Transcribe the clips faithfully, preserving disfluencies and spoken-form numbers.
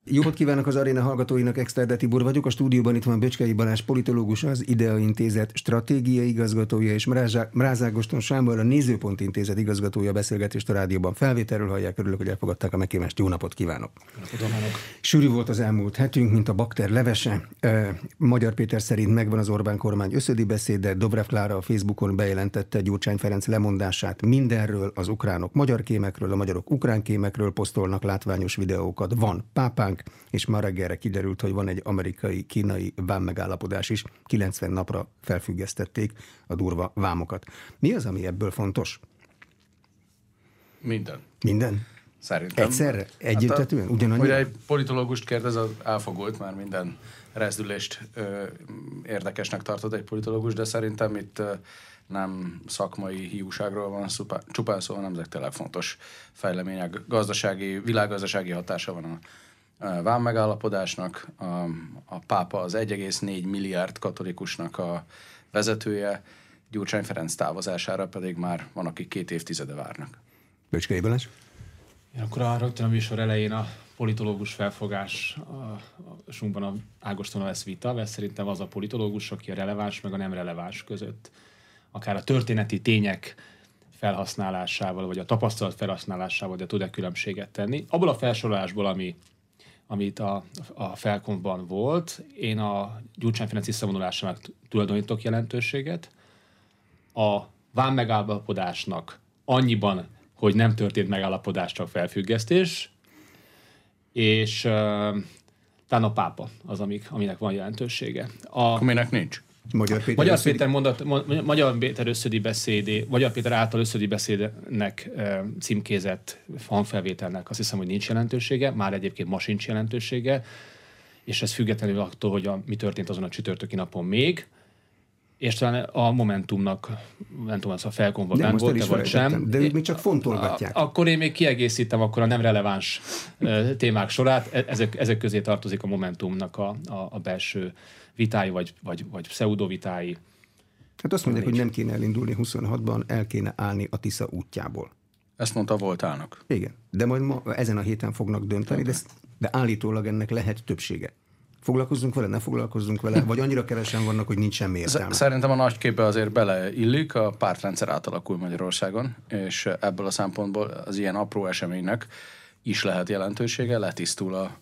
Jót kívánok az aréna hallgatóinak, Exterde Tibor vagyok, a stúdióban itt van Böcskei Balázs politológus, az IDEA Intézet stratégiai igazgatója, és Mráz Ágoston Sámuel, a Nézőpont Intézet igazgatója. Beszélgetést a rádióban felvételről hallják, örülök, hogy elfogadták a meghívást. Jó napot kívánok! Sűrű volt az elmúlt hetünk, mint a bakter levese. Magyar Péter szerint megvan az Orbán kormány összödi beszéde, Dobrev Klára a Facebookon bejelentette Gyurcsány Ferenc lemondását mindenről, az ukránok magyar kémekről, a magyarok ukrán kémekről posztolnak látványos videókat, van pápánk, és ma reggelre kiderült, hogy van egy amerikai-kínai vámmegállapodás is, kilencven napra felfüggesztették a durva vámokat. Mi az, ami ebből fontos? Minden. Minden? Szerintem. Egyszerre? Együttetően? Ugyanannyira? Hogy egy politológust kérdez, az elfogult, már minden rezdülést ö, érdekesnek tartott egy politológus, de szerintem itt ö, nem szakmai hiúságról van szupá, csupán szó, hanem ezek tényleg fontos fejlemények. Gazdasági, világgazdasági hatása van a vámmegállapodásnak, a, a pápa az egy egész négy milliárd katolikusnak a vezetője, Gyurcsány Ferenc távozására pedig már van, akik két évtizede várnak. Böcskei Balázs? Én akkor a, rögtön a műsor elején a politológus felfogás a sunkban a Ágostonnal lesz vita, mert szerintem az a politológus, aki a releváns meg a nem releváns között akár a történeti tények felhasználásával, vagy a tapasztalat felhasználásával, de tud-e különbséget tenni. Abból a felsorolásból, ami amit a, a Felkonban volt, én a Gyurcsány Ferenc visszavonulásának tulajdonítok jelentőséget. A vámmegállapodásnak annyiban, hogy nem történt megállapodás, csak felfüggesztés, és uh, talán a pápa az, amik, aminek van jelentősége. A, aminek nincs. Magyar Péter, Magyar Péter, mondat, Magyar Péter összödi beszédé, Magyar Péter által összödi beszédnek e, címkézett hangfelvételnek azt hiszem, hogy nincs jelentősége, már egyébként ma sincs jelentősége, és ez függetlenül attól, hogy a, mi történt azon a csütörtöki napon még, és talán a Momentumnak, nem tudom, az a Felkonban nem volt, vagy sem. De ők még csak fontolgatják. Akkor én még kiegészítem akkor a nem releváns e, témák sorát, ezek, ezek közé tartozik a Momentumnak a, a, a belső vitái, vagy, vagy, vagy pseudovitái. Hát azt mondják, hogy nem kéne elindulni huszonhatban, el kéne állni a Tisza útjából. Ezt mondta volt állnak. Igen, de majd ma, ezen a héten fognak dönteni, de, de állítólag ennek lehet többsége. Foglalkozzunk vele, ne foglalkozzunk vele, vagy annyira kevesen vannak, hogy nincs semmi értelme. Szerintem a nagy képbe azért beleillik, a pártrendszer átalakul Magyarországon, és ebből a szempontból az ilyen apró eseménynek is lehet jelentősége, letisztul a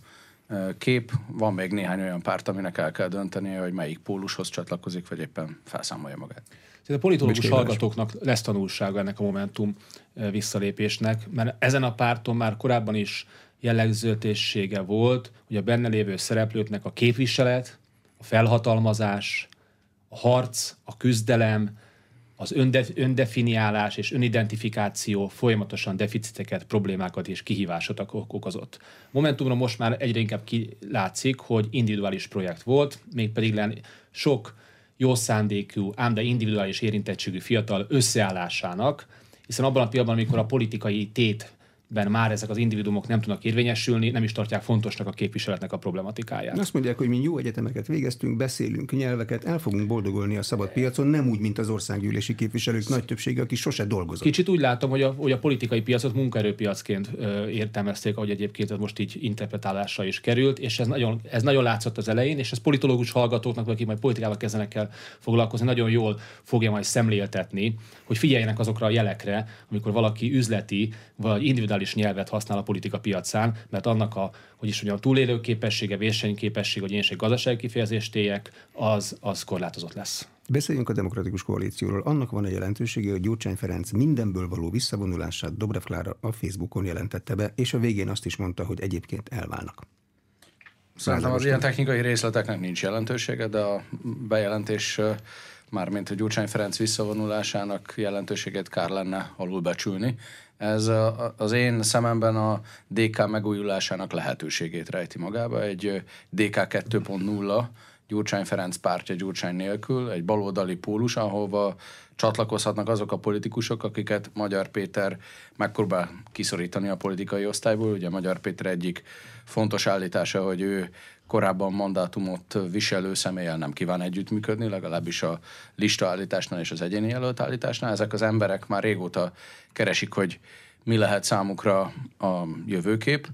kép. Van még néhány olyan párt, aminek el kell döntenie, hogy melyik pólushoz csatlakozik, vagy éppen felszámolja magát. A politológus hallgatóknak lesz tanulsága ennek a Momentum visszalépésnek, mert ezen a párton már korábban is jellegzetessége volt, hogy a benne lévő szereplőknek a képviselet, a felhatalmazás, a harc, a küzdelem, az öndef- öndefiniálás és önidentifikáció folyamatosan deficiteket, problémákat és kihívásokat okozott. Momentumra most már egyre inkább kilátszik, hogy individuális projekt volt, mégpedig sok jó szándékú, ám de individuális érintettségű fiatal összeállásának, hiszen abban a pillanatban, amikor a politikai tét ben már ezek az individuumok nem tudnak érvényesülni, nem is tartják fontosnak a képviseletnek a problematikáját. Azt mondják, hogy mi jó egyetemeket végeztünk, beszélünk nyelveket, el fogunk boldogulni a szabad piacon, nem úgy, mint az országgyűlési képviselők nagy többsége, aki sose dolgozott. Kicsit úgy látom, hogy a, hogy a politikai piacot munkaerőpiacként ö, értelmezték, ahogy egyébként ez most így interpretálásra is került, és ez nagyon, ez nagyon látszott az elején, és ez politológus hallgatóknak, akik majd politikával kezdenek el foglalkozni, nagyon jól fogja majd szemléltetni, hogy figyeljenek azokra a jelekre, amikor valaki üzleti vagy individuális nyelvet használ a politika piacán, mert annak a, hogy is mondjam, a túlélő képessége, versenyképessége, hogy én is egy gazdasági kifejezést éljek, az, az korlátozott lesz. Beszéljünk a Demokratikus Koalícióról. Annak van egy jelentősége, hogy Gyurcsány Ferenc mindenből való visszavonulását Dobrev Klára a Facebookon jelentette be, és a végén azt is mondta, hogy egyébként elválnak. Szerintem az ilyen technikai részleteknek nincs jelentősége, de a bejelentés, mármint a Gyurcsány Ferenc visszavonulásának jelentőséget kár lenne alulbecsülni. Ez az én szememben a dé ká megújulásának lehetőségét rejti magába. Egy dé ká kettő pont nulla, Gyurcsány Ferenc pártja Gyurcsány nélkül, egy baloldali pólus, ahova csatlakozhatnak azok a politikusok, akiket Magyar Péter megpróbál kiszorítani a politikai osztályból. Ugye Magyar Péter egyik fontos állítása, hogy ő korábban mandátumot viselő személlyel nem kíván együttműködni, legalábbis a listaállításnál és az egyéni jelölt állításnál. Ezek az emberek már régóta keresik, hogy mi lehet számukra a jövőkép,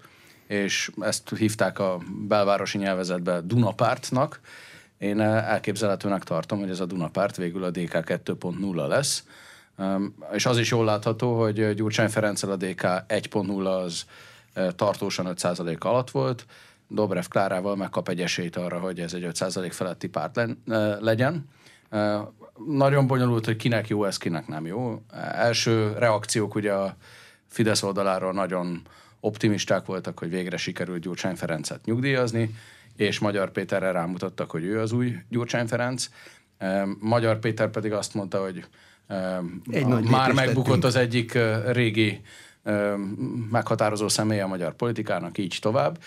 és ezt hívták a belvárosi nyelvezetbe Dunapártnak. Én elképzelhetőnek tartom, hogy ez a Dunapárt végül a dé ká kettő pont nulla lesz. És az is jól látható, hogy Gyurcsány Ferenccel a dé ká egy pont nulla az tartósan öt százalék alatt volt, Dobrev Klárával megkap egy esélyt arra, hogy ez egy öt százalék feletti párt legyen. Nagyon bonyolult, hogy kinek jó ez, kinek nem jó. Első reakciók ugye a Fidesz oldaláról nagyon optimisták voltak, hogy végre sikerült Gyurcsány Ferencet nyugdíjazni, és Magyar Péterre rámutattak, hogy ő az új Gyurcsány Ferenc. Magyar Péter pedig azt mondta, hogy egy a, már megbukott tettünk. Az egyik régi meghatározó személye a magyar politikának, így tovább.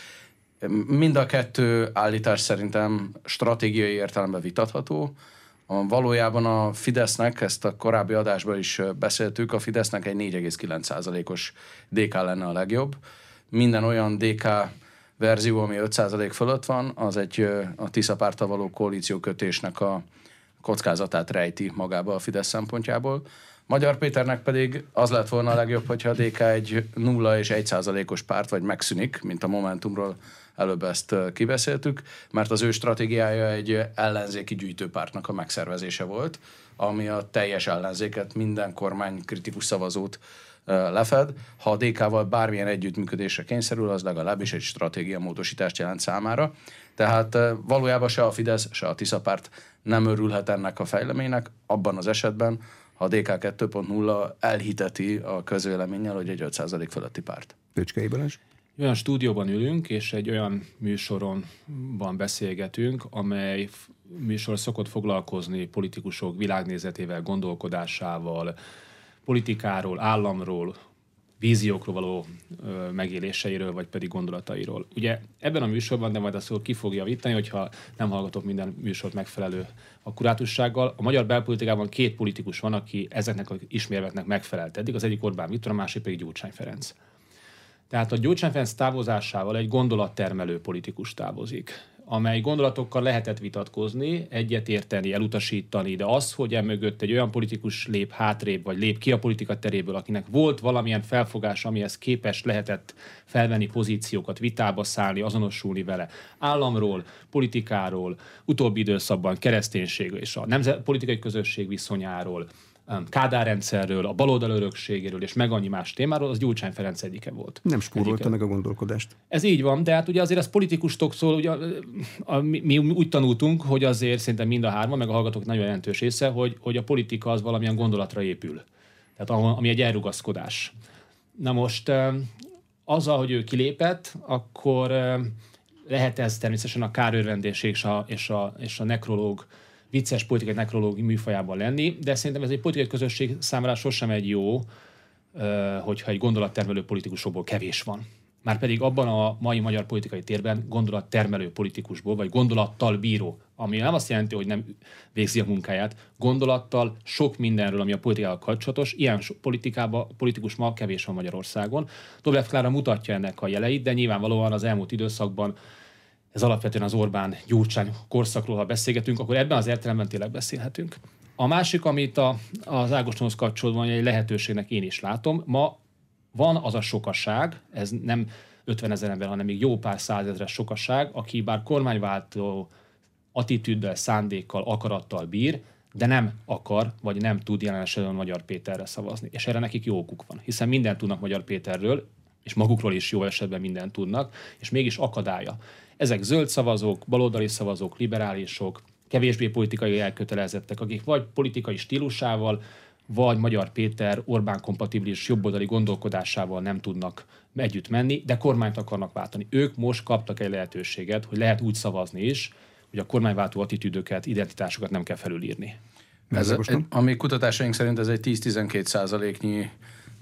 Mind a kettő állítás szerintem stratégiai értelemben vitatható. Valójában a Fidesznek, ezt a korábbi adásban is beszéltük, a Fidesznek egy négy egész kilenc százalékos dé ká lenne a legjobb. Minden olyan dé ká verzió, ami öt százalék fölött van, az egy a Tisza párttal való koalíciókötésnek a kockázatát rejti magába a Fidesz szempontjából. Magyar Péternek pedig az lett volna a legjobb, hogyha a dé ká egy nulla és egy százalékos párt, vagy megszűnik, mint a Momentumról előbb ezt kibeszéltük, mert az ő stratégiája egy ellenzéki gyűjtőpártnak a megszervezése volt, ami a teljes ellenzéket, minden kormány kritikus szavazót lefed. Ha a dé ká-val bármilyen együttműködésre kényszerül, az legalábbis egy stratégiamódosítást jelent számára. Tehát valójában se a Fidesz, se a Tisza párt nem örülhet ennek a fejleménynek, abban az esetben, ha a dé ká kettő pont nulla elhiteti a közvéleménnyel, hogy egy öt százalék fölötti párt. Pöcskei Balázs? Olyan stúdióban ülünk, és egy olyan műsoronban beszélgetünk, amely műsor szokott foglalkozni politikusok világnézetével, gondolkodásával, politikáról, államról, víziókról való ö, megéléseiről, vagy pedig gondolatairól. Ugye ebben a műsorban, de majd azt ki fog javítani, hogyha nem hallgatok minden műsort megfelelő akkurátussággal. A magyar belpolitikában két politikus van, aki ezeknek az ismérveknek megfelelt eddig, az egyik Orbán Viktor, a másik pedig Gyurcsány Ferenc. Tehát a Gyurcsány Ferenc távozásával egy gondolattermelő politikus távozik, amely gondolatokkal lehetett vitatkozni, egyetérteni, elutasítani, de az, hogy emögött egy olyan politikus lép hátrébb, vagy lép ki a politika teréből, akinek volt valamilyen felfogás, amihez képes lehetett felvenni pozíciókat, vitába szállni, azonosulni vele, államról, politikáról, utóbbi időszakban kereszténység és a nemzetpolitikai közösség viszonyáról, Kádár rendszerről, a baloldal örökségéről és meg annyi más témáról, az Gyurcsány Ferenc egyike volt. Nem spórolta meg a gondolkodást. Ez így van, de hát ugye azért az politikustól szól, ugye, a, a, mi, mi úgy tanultunk, hogy azért szerintem mind a hárman, meg a hallgatók nagyon jelentős része, hogy, hogy a politika az valamilyen gondolatra épül. Tehát ami egy elrugaszkodás. Na most azzal, hogy ő kilépett, akkor lehet ez természetesen a kárőrvendésség és a, és a, és a nekrológ, vicces politikai nekrológi műfajában lenni, de szerintem ez egy politikai közösség számára sosem egy jó, hogyha egy gondolattermelő politikusokból kevés van. Márpedig abban a mai magyar politikai térben gondolattermelő politikusból, vagy gondolattal bíró, ami nem azt jelenti, hogy nem végzi a munkáját, gondolattal sok mindenről, ami a politikával kapcsolatos, ilyen politikába, politikus ma kevés van Magyarországon. Dobrev Klára mutatja ennek a jeleit, de nyilvánvalóan az elmúlt időszakban ez alapvetően az Orbán-Gyurcsány korszakról, ha beszélgetünk, akkor ebben az értelemben tényleg beszélhetünk. A másik, amit a, az Ágostonhoz kapcsolatban egy lehetőségnek én is látom, ma van az a sokaság, ez nem ötvenezer ember, hanem még jó pár százezres sokaság, aki bár kormányváltó attitűddel, szándékkal, akarattal bír, de nem akar, vagy nem tud jelen esetben Magyar Péterre szavazni. És erre nekik jó okuk van, hiszen mindent tudnak Magyar Péterről, és magukról is jó esetben mindent tudnak, és mégis akadálya. Ezek zöld szavazók, baloldali szavazók, liberálisok, kevésbé politikai elkötelezettek, akik vagy politikai stílusával, vagy Magyar Péter Orbán kompatibilis jobboldali gondolkodásával nem tudnak együtt menni, de kormányt akarnak váltani. Ők most kaptak egy lehetőséget, hogy lehet úgy szavazni is, hogy a kormányváltó attitűdöket, identitásokat nem kell felülírni. Ez, a mi kutatásaink szerint ez egy tíz-tizenkét százaléknyi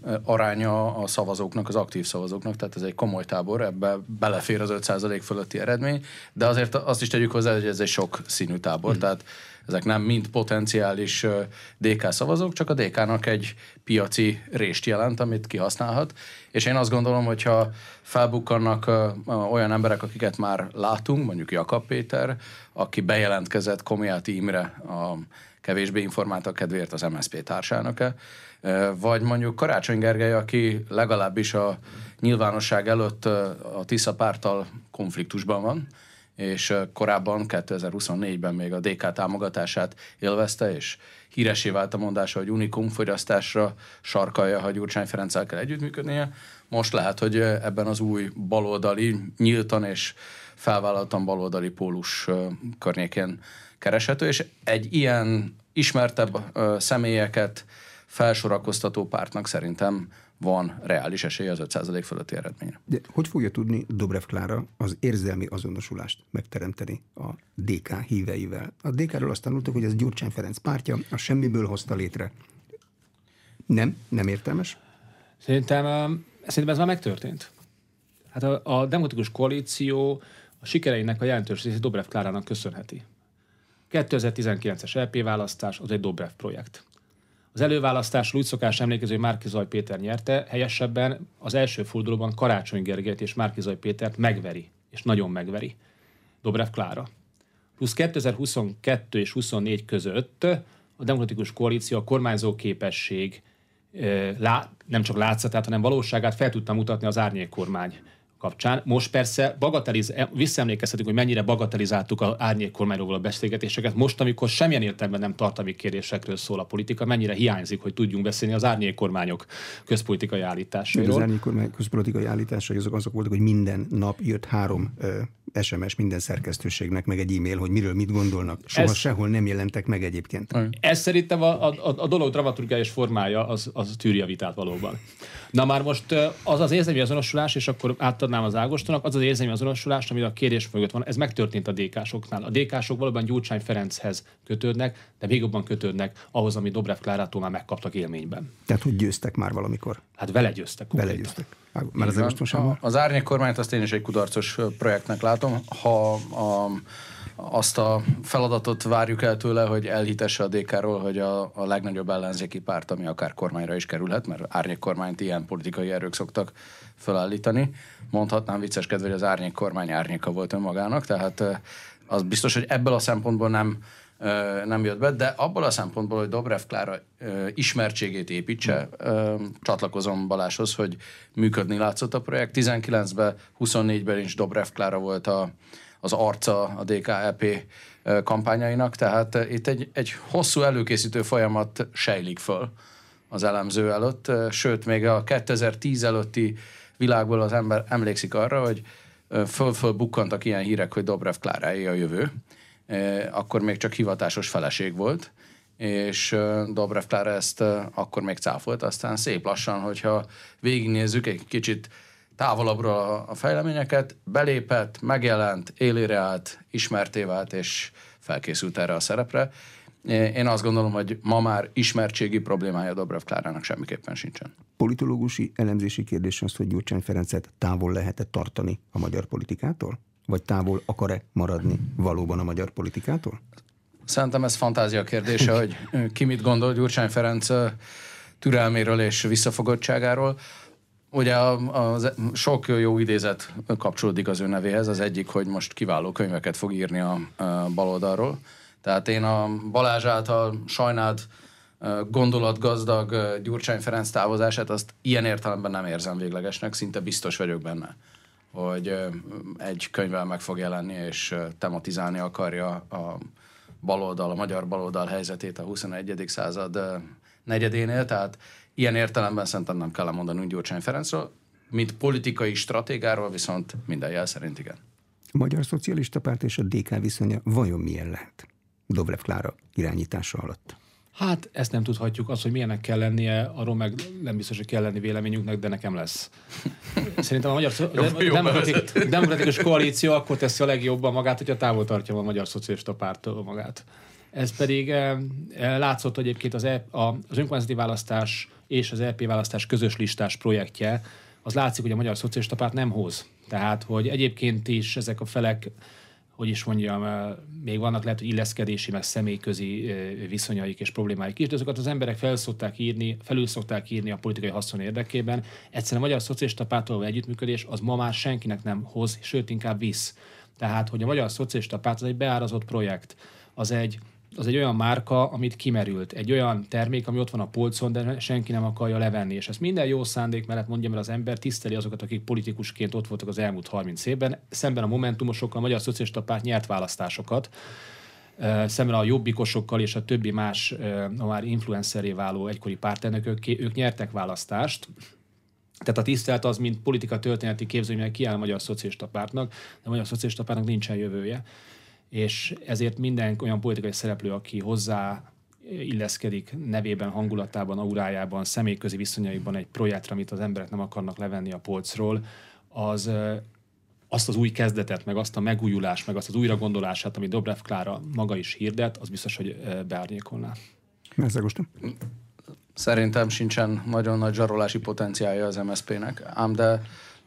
aránya a szavazóknak, az aktív szavazóknak, tehát ez egy komoly tábor, ebbe belefér az öt százalék fölötti eredmény, de azért azt is tegyük hozzá, hogy ez egy sok színű tábor, hmm. tehát ezek nem mind potenciális dé ká szavazók, csak a dé ká-nak egy piaci rést jelent, amit kihasználhat, és én azt gondolom, hogyha felbukkannak olyan emberek, akiket már látunk, mondjuk Jakab Péter, aki bejelentkezett Komjáti Imre a kevésbé informáltak kedvéért az em es zé pé társelnöke, vagy mondjuk Karácsony Gergely, aki legalábbis a nyilvánosság előtt a Tisza párttal konfliktusban van, és korábban kétezer-huszonnégyben még a dé ká támogatását élvezte, és híressé vált a mondása, hogy unikum fogyasztásra sarkalja, ha Gyurcsány Ferenccel kell együttműködnie. Most lehet, hogy ebben az új baloldali, nyíltan és felvállaltan baloldali pólus környékén kereshető, és egy ilyen ismertebb személyeket felsorakoztató pártnak szerintem van reális esélye az öt százalék fölötti eredményre. De hogy fogja tudni Dobrev Klára az érzelmi azonosulást megteremteni a dé ká híveivel? A dé ká-ról azt tanultuk, hogy ez Gyurcsány Ferenc pártja, a semmiből hozta létre. Nem? Nem értelmes? Szerintem, szerintem ez már megtörtént. Hát a, a demokratikus koalíció a sikereinek a jelentős részét Dobrev Klárának köszönheti. kétezer-tizenkilences é pé választás az egy Dobrev projekt. Az előválasztásról úgy szokás emlékező, hogy Márki-Zay Péter nyerte, helyesebben az első fordulóban Karácsony Gergelyt és Márki-Zay Pétert megveri, és nagyon megveri Dobrev Klára. Plusz kétezer-huszonkettő és huszonnégy között a demokratikus koalíció a kormányzó képesség nem csak látszatát, hanem valóságát fel tudta mutatni az árnyékkormány kapcsán. Most persze bagateliz, visszaemlékezhetünk, hogy mennyire bagatelizáltuk az árnyékkormányról a beszélgetéseket. Most, amikor semmilyen értelemben nem tartalmi kérdésekről szól a politika, mennyire hiányzik, hogy tudjunk beszélni az árnyékkormányok közpolitikai állításairól. Az árnyékkormány közpolitikai állításai azok, azok voltak, hogy minden nap jött három ö, es em es minden szerkesztőségnek, meg egy e-mail, hogy miről mit gondolnak. Soha ez, sehol nem jelentek meg egyébként. Ez szerintem a, a, a dolog dramaturgiális formája az, az tűri a vitát valóban. Na már most az az érzelmi azonosulás, és akkor átadnám az Ágostonnak, az az érzelmi azonosulás, ami a kérdés mögött van, ez megtörtént a dé ká-soknál. A dé ká-sok valóban Gyurcsány Ferenchez kötődnek, de még jobban kötődnek ahhoz, amit Dobrev Klárától már megkaptak élményben. Tehát, hogy győztek már valamikor? Hát vele győztek. Vele győztek. Már az a, az árnyékkormányt azt én is egy kudarcos projektnek látom. Ha a, azt a feladatot várjuk el tőle, hogy elhitesse a dé ká-ról, hogy a, a legnagyobb ellenzéki párt, ami akár kormányra is kerülhet, mert árnyékkormányt ilyen politikai erők szoktak felállítani. Mondhatnám vicceskedve, hogy az árnyékkormány árnyéka volt önmagának, tehát az biztos, hogy ebből a szempontból nem nem jött be, de abból a szempontból, hogy Dobrev Klára ismertségét építse, csatlakozom Balázshoz, hogy működni látszott a projekt. tizenkilencben, huszonnégyben is Dobrev Klára volt a, az arca a dé ká-é pé kampányainak, tehát itt egy, egy hosszú előkészítő folyamat sejlik föl az elemző előtt, sőt, még a kétezer-tíz előtti világból az ember emlékszik arra, hogy föl-föl bukkantak ilyen hírek, hogy Dobrev Kláráé a jövő, akkor még csak hivatásos feleség volt, és Dobrev Klára ezt akkor még cáfolt, aztán szép lassan, hogyha végignézzük egy kicsit távolabbra a fejleményeket, belépett, megjelent, élére állt, ismerté vált, és felkészült erre a szerepre. Én azt gondolom, hogy ma már ismertségi problémája Dobrev Klárának semmiképpen sincsen. Politológusi elemzési kérdés az, hogy Gyurcsány Ferencet távol lehet-e tartani a magyar politikától? Vagy távol akar-e maradni valóban a magyar politikától? Szerintem ez fantázia kérdése, hogy ki mit gondol Gyurcsány Ferenc türelméről és visszafogottságáról. Ugye a, a sok jó idézet kapcsolódik az ő nevéhez. Az egyik, hogy most kiváló könyveket fog írni a, a baloldalról. Tehát én a Balázs által sajnált gondolatgazdag Gyurcsány Ferenc távozását, azt ilyen értelemben nem érzem véglegesnek, szinte biztos vagyok benne, hogy egy könyvvel meg fog jelenni, és tematizálni akarja a baloldal, a magyar baloldal helyzetét a huszonegyedik század negyedénél, tehát ilyen értelemben szerintem nem kell mondanunk Gyurcsány Ferencről, mint politikai stratégáról viszont minden jel szerint igen. A Magyar Szocialista Párt és a dé ká viszonya vajon milyen lehet Dobrev Klára irányítása alatt? Hát ezt nem tudhatjuk. Az, hogy milyennek kell lennie, arról meg nem biztos, hogy kell lenni véleményünknek, de nekem lesz. Szerintem a magyar demokratikus, demokratikus koalíció akkor teszi a legjobban magát, hogyha távol tartja a Magyar Szocialista Párttól magát. Ez pedig eh, látszott egyébként az, e, a, az önkormányzati választás és az é pé választás közös listás projektje, az látszik, hogy a Magyar Szocialista Párt nem hoz. Tehát, hogy egyébként is ezek a felek, hogy is mondjam, még vannak lehet, hogy illeszkedési, meg személyközi viszonyaik és problémáik is, de azokat az emberek fel szokták írni, felül szokták írni a politikai haszon érdekében. Egyszerűen a Magyar Szocialista Párttal együttműködés az ma már senkinek nem hoz, sőt inkább visz. Tehát, hogy a Magyar Szocialista Párt az egy beárazott projekt, az egy az egy olyan márka, amit kimerült. Egy olyan termék, ami ott van a polcon, de senki nem akarja levenni. És ezt minden jó szándék mellett mondja, mert az ember tiszteli azokat, akik politikusként ott voltak az elmúlt harminc évben. Szemben a momentumosokkal a Magyar Szocialista Párt nyert választásokat. Szemben a jobbikosokkal és a többi más, a már influenceré váló egykori pártelnökök, ők nyertek választást. Tehát a tisztelet az, mint politika történeti képzőművel kiáll a Magyar Szocialista Pártnak, de a Magyar Szocialista Pártnak nincsen jövője. És ezért minden olyan politikai szereplő, aki hozzá illeszkedik nevében, hangulatában, aurájában, személyközi viszonyaiban egy projektre, amit az emberek nem akarnak levenni a polcról, az azt az új kezdetet, meg azt a megújulást, meg azt az újragondolását, amit Dobrev Klára maga is hirdet, az biztos, hogy beárnyékolná. Szerintem sincsen nagyon nagy zsarolási potenciálja az em es zé pének, ám de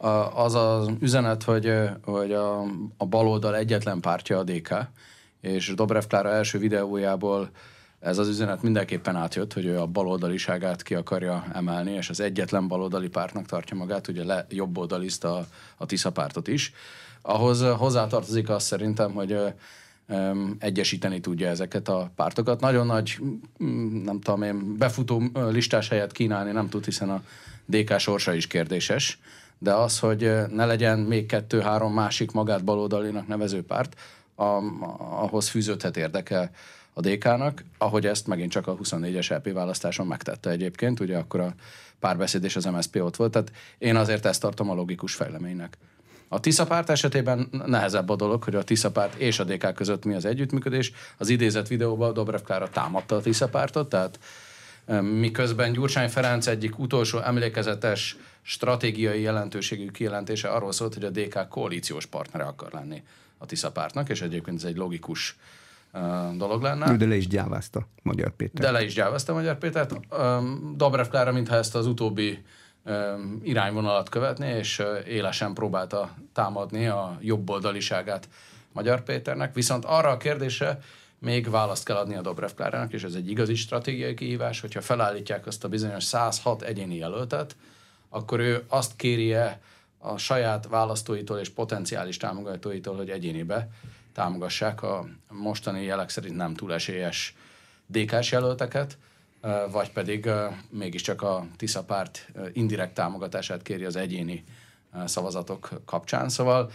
az az üzenet, hogy, hogy a, a baloldal egyetlen pártja a dé ká, és Dobrev Klára első videójából ez az üzenet mindenképpen átjött, hogy ő a baloldaliságát ki akarja emelni, és az egyetlen baloldali pártnak tartja magát, ugye le jobboldalista a, a Tisza pártot is. Ahhoz hozzátartozik azt szerintem, hogy um, egyesíteni tudja ezeket a pártokat. Nagyon nagy, nem tudom én, befutó listás helyet kínálni nem tud, hiszen a dé ká sorsa is kérdéses, de az, hogy ne legyen még kettő-három másik magát baloldalinak nevező párt, a, ahhoz fűződhet érdeke a dé ká-nak, ahogy ezt megint csak a huszonnégyes é pé választáson megtette egyébként, ugye akkor a Párbeszéd és az em es zé pé ott volt, tehát én azért ezt tartom a logikus fejleménynek. A Tisza párt esetében nehezebb a dolog, hogy a Tisza párt és a dé ká között mi az együttműködés. Az idézett videóban Dobrev Klára támadta a Tisza pártot, tehát miközben Gyurcsány Ferenc egyik utolsó emlékezetes stratégiai jelentőségű kijelentése arról szólt, hogy a dé ká koalíciós partnere akar lenni a Tisza pártnak, és egyébként ez egy logikus uh, dolog lenne. De le is gyávázta Magyar Péter. De le is gyávázta Magyar Pétert. Um, Dobrev Klára mintha ezt az utóbbi um, irányvonalat követné, és uh, élesen próbálta támadni a jobboldaliságát Magyar Péternek. Viszont arra a kérdésre még választ kell adni a Dobrev Klárának, és ez egy igazi stratégiai kihívás, hogyha felállítják azt a bizonyos száz hat egyéni jelöltet, akkor ő azt kéri-e a saját választóitól és potenciális támogatóitól, hogy egyénibe támogassák a mostani jelek szerint nem túl esélyes dé ká-s jelölteket, vagy pedig mégiscsak a Tisza párt indirekt támogatását kéri az egyéni szavazatok kapcsán. Szóval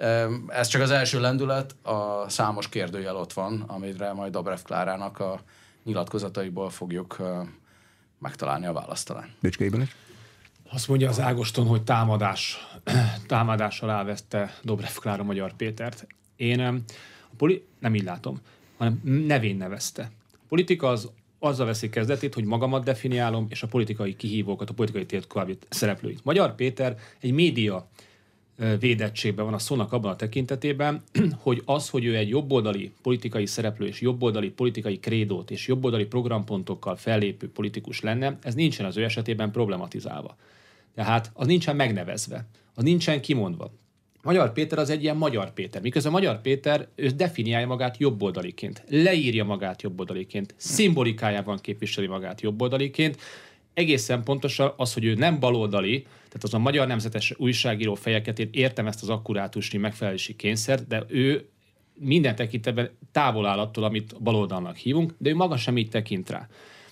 ez csak az első lendület, a számos kérdőjel ott van, amire majd Dobrev Klárának a nyilatkozataiból fogjuk megtalálni a választ talán. Böcskei Balázs? Azt mondja az Ágoston, hogy támadás, támadással elveszte Dobrev Klára Magyar Pétert. Én a poli- nem így látom, hanem nevén nevezte. A politika az azzal veszi kezdetét, hogy magamat definiálom, és a politikai kihívókat, a politikai térkörű szereplőit. Magyar Péter egy média védettségben van a szónak abban a tekintetében, hogy az, hogy ő egy jobboldali politikai szereplő és jobboldali politikai krédót és jobboldali programpontokkal fellépő politikus lenne, ez nincsen az ő esetében problematizálva. Tehát az nincsen megnevezve, az nincsen kimondva. Magyar Péter az egy ilyen Magyar Péter. Miközben Magyar Péter, ő definiálja magát jobboldaliként, leírja magát jobboldaliként, szimbolikájában képviseli magát jobboldaliként. Egészen pontosan az, hogy ő nem baloldali, tehát az a Magyar Nemzetes újságíró fejeket, én értem ezt az akkurátusnyi megfelelési kényszert, de ő minden tekintetben távol áll attól, amit baloldalnak hívunk, de ő maga sem így tekint rá.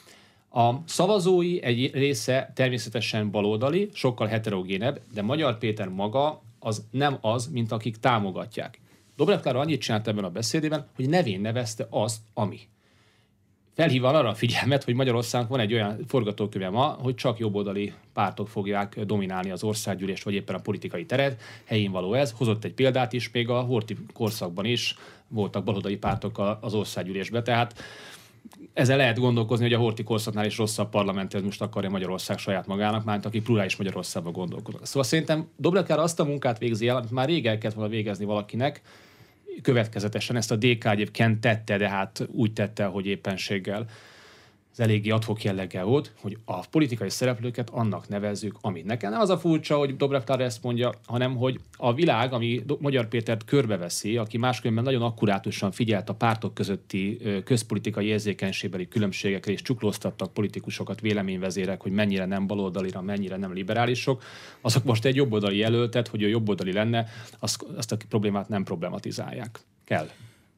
A szavazói egy része természetesen baloldali, sokkal heterogénebb, de Magyar Péter maga az nem az, mint akik támogatják. Dobrev Klára annyit csinált ebben a beszédében, hogy nevén nevezte azt, ami. Felhívva arra a figyelmet, hogy Magyarországon van egy olyan forgatókönyve ma, hogy csak jobboldali pártok fogják dominálni az országgyűlést, vagy éppen a politikai teret. Helyén való ez. Hozott egy példát is, még a Horthy korszakban is voltak baloldali pártok az országgyűlésben. Tehát ezzel lehet gondolkozni, hogy a Horthy korszaknál is rosszabb parlament, ez most akarja Magyarország saját magának, mert akik plurális Magyarországban gondolkodnak. Szóval szerintem Dobrev Klára azt a munkát végzi el, amit már rég el kellett volna végezni valakinek, következetesen ezt a dé ká egyébként tette, de hát úgy tette, hogy éppenséggel ez eléggé ad-hoc jelleggel volt, hogy a politikai szereplőket annak nevezzük, amit nekem. Nem az a furcsa, hogy Dobrev Klára ezt mondja, hanem hogy a világ, ami Magyar Pétert körbeveszi, aki máskülönben nagyon akkurátusan figyelt a pártok közötti közpolitikai érzékenységbeli különbségekre, és csuklóztattak politikusokat, véleményvezérek, hogy mennyire nem baloldalira, mennyire nem liberálisok, azok most egy jobboldali jelöltet, hogy ő jobboldali lenne, azt, azt a problémát nem problematizálják. Kell.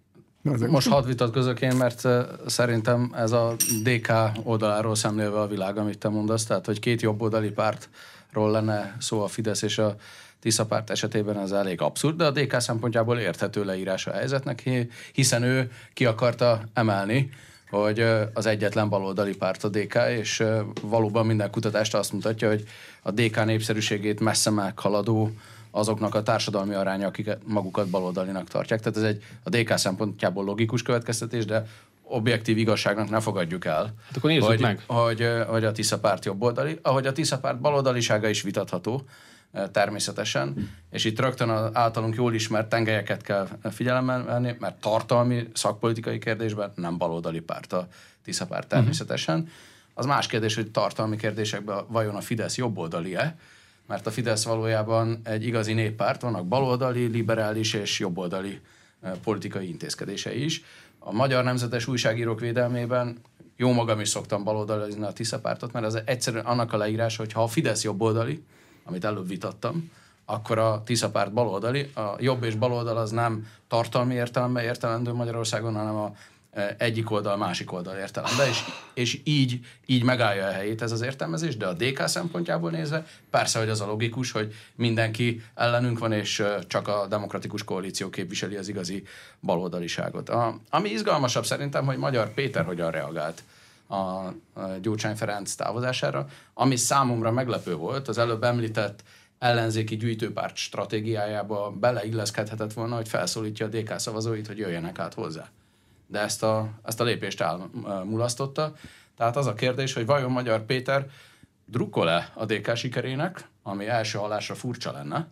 Most hadd vitatkozok én, mert szerintem ez a dé ká oldaláról szemlélve a világ, amit te mondasz, tehát hogy két jobboldali pártról lenne szó a Fidesz és a Tisza párt esetében, ez elég abszurd, de a dé ká szempontjából érthető leírása a helyzetnek, hiszen ő ki akarta emelni, hogy az egyetlen baloldali párt a dé ká, és valóban minden kutatást azt mutatja, hogy a dé ká népszerűségét messze meghaladó azoknak a társadalmi aránya, akik magukat baloldalinak tartják. Tehát ez egy a dé ká szempontjából logikus következtetés, de objektív igazságnak ne fogadjuk el, hát akkor nézzük hogy, meg. Hogy, hogy a Tisza párt jobboldali, ahogy a Tisza párt baloldalisága is vitatható, természetesen, és itt rögtön az általunk jól ismert tengelyeket kell figyelemmel venni, mert tartalmi, szakpolitikai kérdésben nem baloldali párt a Tisza párt természetesen. Az más kérdés, hogy tartalmi kérdésekben vajon a Fidesz jobboldali-e, mert a Fidesz valójában egy igazi néppárt, vannak baloldali, liberális és jobboldali politikai intézkedései is. A Magyar Nemzetes Újságírók védelmében jó magam is szoktam baloldalizni a Tisza pártot, mert az egyszerűen annak a leírása, hogy ha a Fidesz jobboldali, amit előbb vitattam, akkor a Tisza párt baloldali. A jobb és baloldal az nem tartalmi értelemben értelendő Magyarországon, hanem a egyik oldal, másik oldal értelemben, és, és így, így megállja a helyét ez az értelmezés, de a dé ká szempontjából nézve persze, hogy az a logikus, hogy mindenki ellenünk van, és csak a demokratikus koalíció képviseli az igazi baloldaliságot. A, ami izgalmasabb szerintem, hogy Magyar Péter hogyan reagált a, a Gyurcsány Ferenc távozására, ami számomra meglepő volt, az előbb említett ellenzéki gyűjtőpárt stratégiájába beleilleszkedhetett volna, hogy felszólítja a dé ká szavazóit, hogy jöjjenek át hozzá. De ezt a, ezt a lépést elmulasztotta. Tehát az a kérdés, hogy vajon Magyar Péter drukkol-e a dé ká sikerének, ami első hallásra furcsa lenne,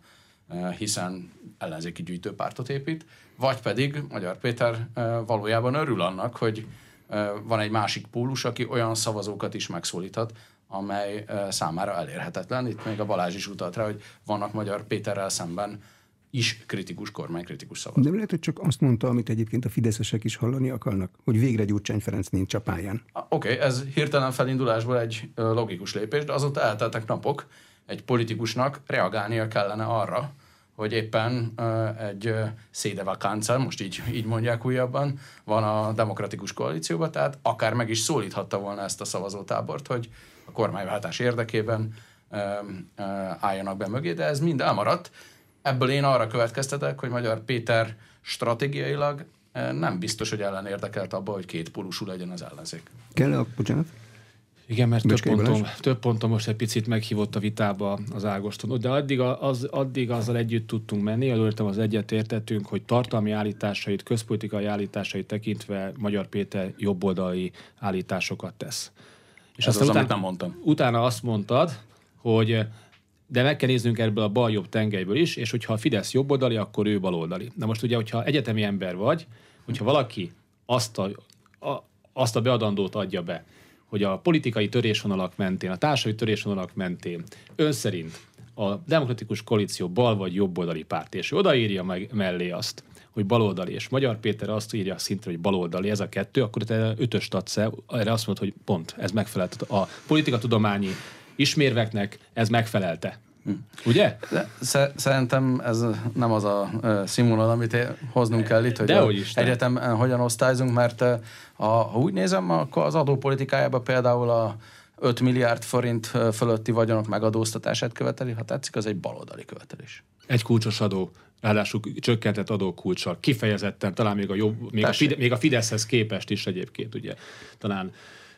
hiszen ellenzéki gyűjtőpártot épít, vagy pedig Magyar Péter valójában örül annak, hogy van egy másik pólus, aki olyan szavazókat is megszólíthat, amely számára elérhetetlen. Itt még a Balázs is utalt rá, hogy vannak Magyar Péterrel szemben is kritikus, kormánykritikus szavazók. De lehet, hogy csak azt mondta, amit egyébként a fideszesek is hallani akarnak, hogy végre Gyurcsány Ferenc nincs a pályán. Oké, okay, ez hirtelen felindulásból egy logikus lépés, de azóta elteltek napok, egy politikusnak reagálnia kellene arra, hogy éppen uh, egy uh, szédevakáncán, most így, így mondják újabban, van a demokratikus koalícióban, tehát akár meg is szólíthatta volna ezt a szavazótábort, hogy a kormányváltás érdekében uh, uh, álljanak be mögé, de ez mind elmaradt. Ebből én arra következtetek, hogy Magyar Péter stratégiailag uh, nem biztos, hogy ellen érdekelt abba, hogy két pólusú legyen az ellenzék. Kell a bocsánat? Igen, mert több ponton, több ponton most egy picit meghívott a vitába az Ágoston. De addig, az, addig azzal együtt tudtunk menni, előttem az egyet értettünk, hogy tartalmi állításait, közpolitikai állításait tekintve Magyar Péter jobboldali állításokat tesz. És Ez az, utána, amit nem mondtam. Utána azt mondtad, hogy de meg kell néznünk ebből a bal-jobb tengelyből is, és hogyha a Fidesz jobboldali, akkor ő baloldali. Na most ugye, hogyha egyetemi ember vagy, hogyha valaki azt a, a, azt a beadandót adja be, hogy a politikai törésvonalak mentén, a társadalmi törésvonalak mentén ön szerint a demokratikus koalíció bal vagy jobboldali párt, és odaírja meg mellé azt, hogy baloldali, és Magyar Péter azt írja szintén, hogy baloldali, ez a kettő, akkor te ötöst adsz el, erre azt mondod, hogy pont, ez megfelelt. A politikatudományi ismérveknek ez megfelelte. Hm. Ugye? De szerintem ez nem az a színvonal, amit hoznunk kell itt, hogy de a hogy egyetem hogyan osztályzunk, mert ha, ha úgy nézem, akkor az adópolitikájában például a öt milliárd forint fölötti vagyonok megadóztatását követeli, ha tetszik, az egy baloldali követelés. Egy kulcsos adó, ráadásul csökkentett adókulccsal, kifejezetten, talán még a, jobb, még, a Fide, még a Fideszhez képest is egyébként, ugye, talán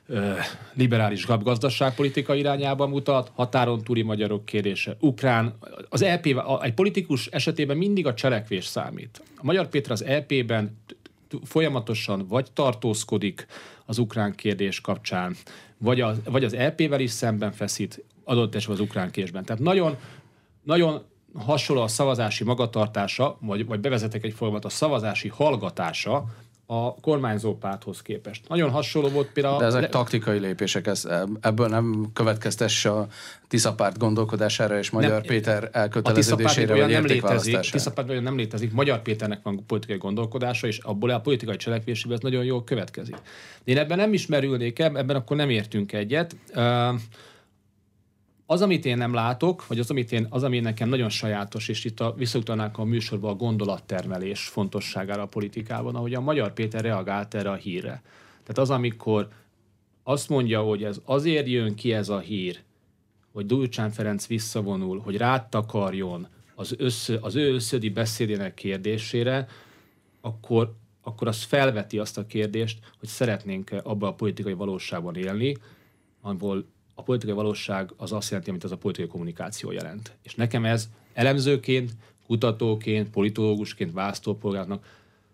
liberális gazdaságpolitika irányába mutat, határon túli magyarok kérése, ukrán, az é pé, egy politikus esetében mindig a cselekvés számít. A Magyar Péter az é pében folyamatosan vagy tartózkodik az ukrán kérdés kapcsán, vagy az, vagy az é pével is szemben feszít, adott esetben az ukrán kérdésben. Tehát nagyon, nagyon hasonló a szavazási magatartása, vagy, vagy bevezetek egy folyamat, a szavazási hallgatása a kormányzó párthoz képest. Nagyon hasonló volt például... De ezek le... taktikai lépések, ez, ebből nem következtes a Tisza párt gondolkodására és Magyar nem, Péter elköteleződésére vagy értékválasztására. Tisza párt olyan nem létezik, Magyar Péternek van politikai gondolkodása, és abból a politikai cselekvéséből ez nagyon jól következik. Én ebben nem is merülnék el, ebben akkor nem értünk egyet. Az, amit én nem látok, vagy az, amit én, az, ami nekem nagyon sajátos, és itt a, visszautalnánk a műsorban a gondolattermelés fontosságára a politikában, ahogy a Magyar Péter reagált erre a hírre. Tehát az, amikor azt mondja, hogy ez azért jön ki ez a hír, hogy Gyurcsány Ferenc visszavonul, hogy rátakarjon az, össze, az ő összödi beszédének kérdésére, akkor, akkor az felveti azt a kérdést, hogy szeretnénk abban a politikai valóságban élni, ahol a politikai valóság az azt jelenti, amit az a politikai kommunikáció jelent. És nekem ez elemzőként, kutatóként, politológusként, választópolgárnak,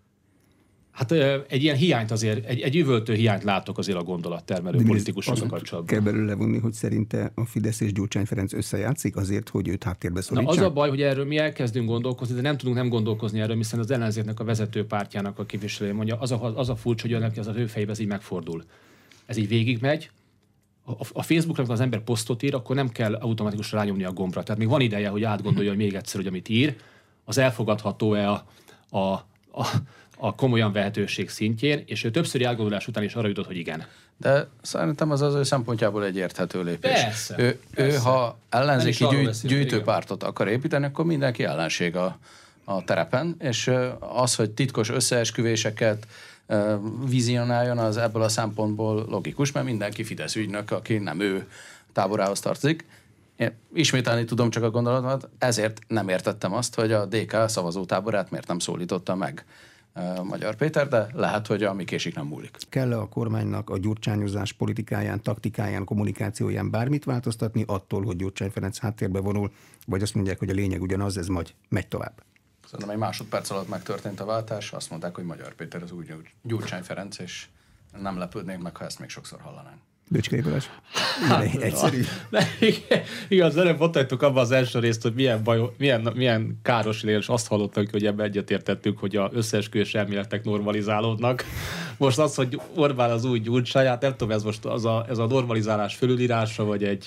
hát egy ilyen hiányt azért, egy, egy üvöltő hiányt látok azért a gondolattermelő politikusokkal kapcsolatban. Kell belőle vonni, hogy szerinte a Fidesz és Gyurcsány Ferenc összejátszik azért, hogy őt háttérbe szorítsák? Na az a baj, hogy erről mi elkezdünk gondolkozni, de nem tudunk nem gondolkozni erről, hiszen az ellenzéknek a vezető pártjának a képviselője mondja, az a, az a furcsa, hogy önnek az az ő fejébe ez így megfordul. Ez így végigmegy. A, a Facebookra, amikor az ember posztot ír, akkor nem kell automatikusan rányomni a gombra. Tehát még van ideje, hogy átgondolja, hogy még egyszer, hogy amit ír, az elfogadható-e a, a, a, a komolyan vehetőség szintjén, és ő többszöri átgondolás után is arra jutott, hogy igen. De szerintem az az ő szempontjából egy érthető lépés. Persze, ő, persze. ő, ha ellenzéki gyűjt, beszélni, gyűjtőpártot igen. akar építeni, akkor mindenki ellenség a, a terepen, és az, hogy titkos összeesküvéseket vizionáljon, az ebből a szempontból logikus, mert mindenki Fidesz ügynök, aki nem ő táborához tartozik. Én ismételni tudom csak a gondolatomat, ezért nem értettem azt, hogy a dé ká szavazótáborát miért nem szólította meg Magyar Péter, de lehet, hogy ami késik nem múlik. Kell-e a kormánynak a gyurcsányozás politikáján, taktikáján, kommunikációján bármit változtatni attól, hogy Gyurcsány Ferenc háttérbe vonul, vagy azt mondják, hogy a lényeg ugyanaz, ez majd megy tovább? Szerintem egy másodperc alatt megtörtént a váltás, azt mondták, hogy Magyar Péter az új Gyurcsány Ferenc, és nem lepődnénk meg, ha ezt még sokszor hallanánk. Böcskei Balázs. Hát, egyszerű. Igaz, előbb ott hagytuk abban az első részt, hogy milyen, baj, milyen, milyen káros lél, és azt hallottak, hogy ebben egyetértettük, hogy az összeesküvés elméletek normalizálódnak. Most az, hogy Orbán az új Gyurcsány, hát nem tudom, ez most az a, ez a normalizálás fölülírása, vagy egy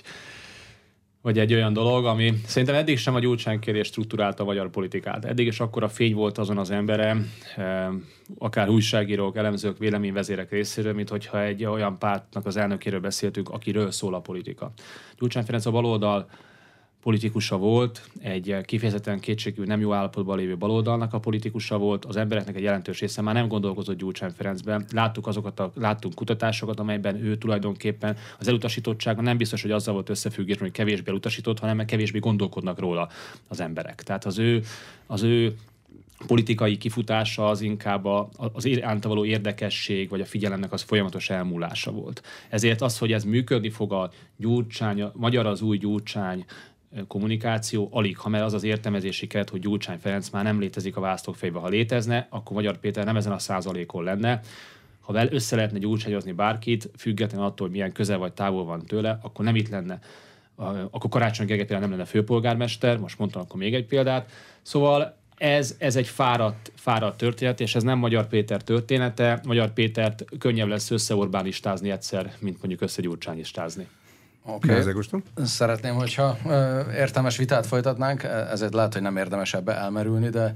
vagy egy olyan dolog, ami szerintem eddig sem a Gyurcsány kérés struktúrálta a magyar politikát. Eddig is akkora fény volt azon az embere, akár újságírók, elemzők, véleményvezérek részéről, mint hogyha egy olyan pártnak az elnökéről beszéltünk, akiről szól a politika. Gyurcsány Ferenc a baloldal politikusa volt, egy kifejezetten kétségkívül nem jó állapotban lévő baloldalnak a politikusa volt, az embereknek egy jelentős része már nem gondolkozott Gyurcsány Ferencben. Láttuk azokat a, láttunk kutatásokat, amelyben ő tulajdonképpen az elutasítottsága nem biztos, hogy azzal volt összefüggés, hogy kevésbé elutasított, hanem mert kevésbé gondolkodnak róla az emberek. Tehát az ő, az ő politikai kifutása az inkább az iránta való érdekesség, vagy a figyelemnek az folyamatos elmúlása volt. Ezért az, hogy ez működni fog a Gyurcsány, a magyar az új Gyurcsány kommunikáció, alig, ha mert az az értelmezési keret, hogy Gyurcsány Ferenc már nem létezik a választók fejében. Ha létezne, akkor Magyar Péter nem ezen a százalékon lenne. Ha vel össze lehetne gyurcsányozni bárkit, függetlenül attól, hogy milyen közel vagy távol van tőle, akkor nem itt lenne. Akkor Karácsony Gergely például nem lenne főpolgármester, most mondtam akkor még egy példát. Szóval ez, ez egy fáradt, fáradt történet, és ez nem Magyar Péter története. Magyar Pétert könnyebb lesz összeorbánistázni egyszer, mint mondjuk összegyurcsányistázni. Oké. Okay. Szeretném, hogyha ö, értelmes vitát folytatnánk, ezért lehet, hogy nem érdemes ebbe elmerülni, de...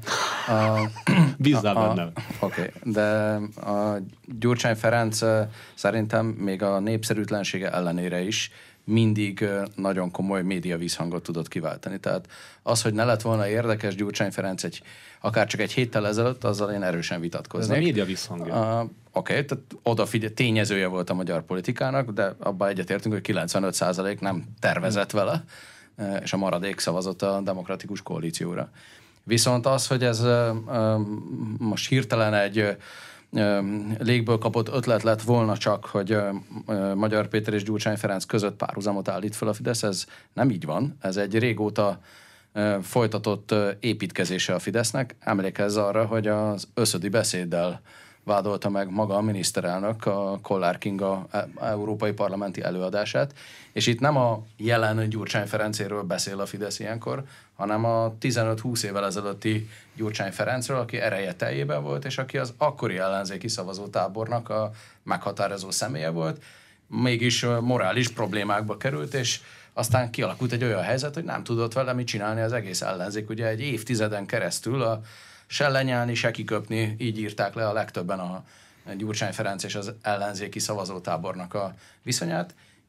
Bízzál bennem. Oké, okay. De a Gyurcsány Ferenc szerintem még a népszerűtlensége ellenére is mindig nagyon komoly média vízhangot tudott kiváltani. Tehát az, hogy ne lett volna érdekes Gyurcsány Ferenc egy, akár csak egy héttel ezelőtt, azzal én erősen vitatkoznék. Ez a média vízhangja. Uh, Oké, okay, tehát odafigyel, tényezője volt a magyar politikának, de abban egyetértünk, hogy kilencvenöt százalék nem tervezett vele, és a maradék szavazott a demokratikus koalícióra. Viszont az, hogy ez uh, most hirtelen egy légből kapott ötlet lett volna csak, hogy Magyar Péter és Gyurcsány Ferenc között párhuzamot állít fel a Fidesz, ez nem így van. Ez egy régóta folytatott építkezése a Fidesznek. Emlékezz arra, hogy az összödi beszéddel vádolta meg maga a miniszterelnök a Kollár Kinga európai parlamenti előadását, és itt nem a jelen Gyurcsány Ferencéről beszél a Fidesz ilyenkor, hanem a tizenöt-húsz évvel ezelőtti Gyurcsány Ferencről, aki ereje teljében volt, és aki az akkori ellenzéki szavazótábornak a meghatározó személye volt, mégis morális problémákba került, és aztán kialakult egy olyan helyzet, hogy nem tudott vele mit csinálni az egész ellenzék. Ugye egy évtizeden keresztül a se lenyelni, se kiköpni, így írták le a legtöbben a Gyurcsány Ferenc és az ellenzéki szavazótábornak a viszonyát,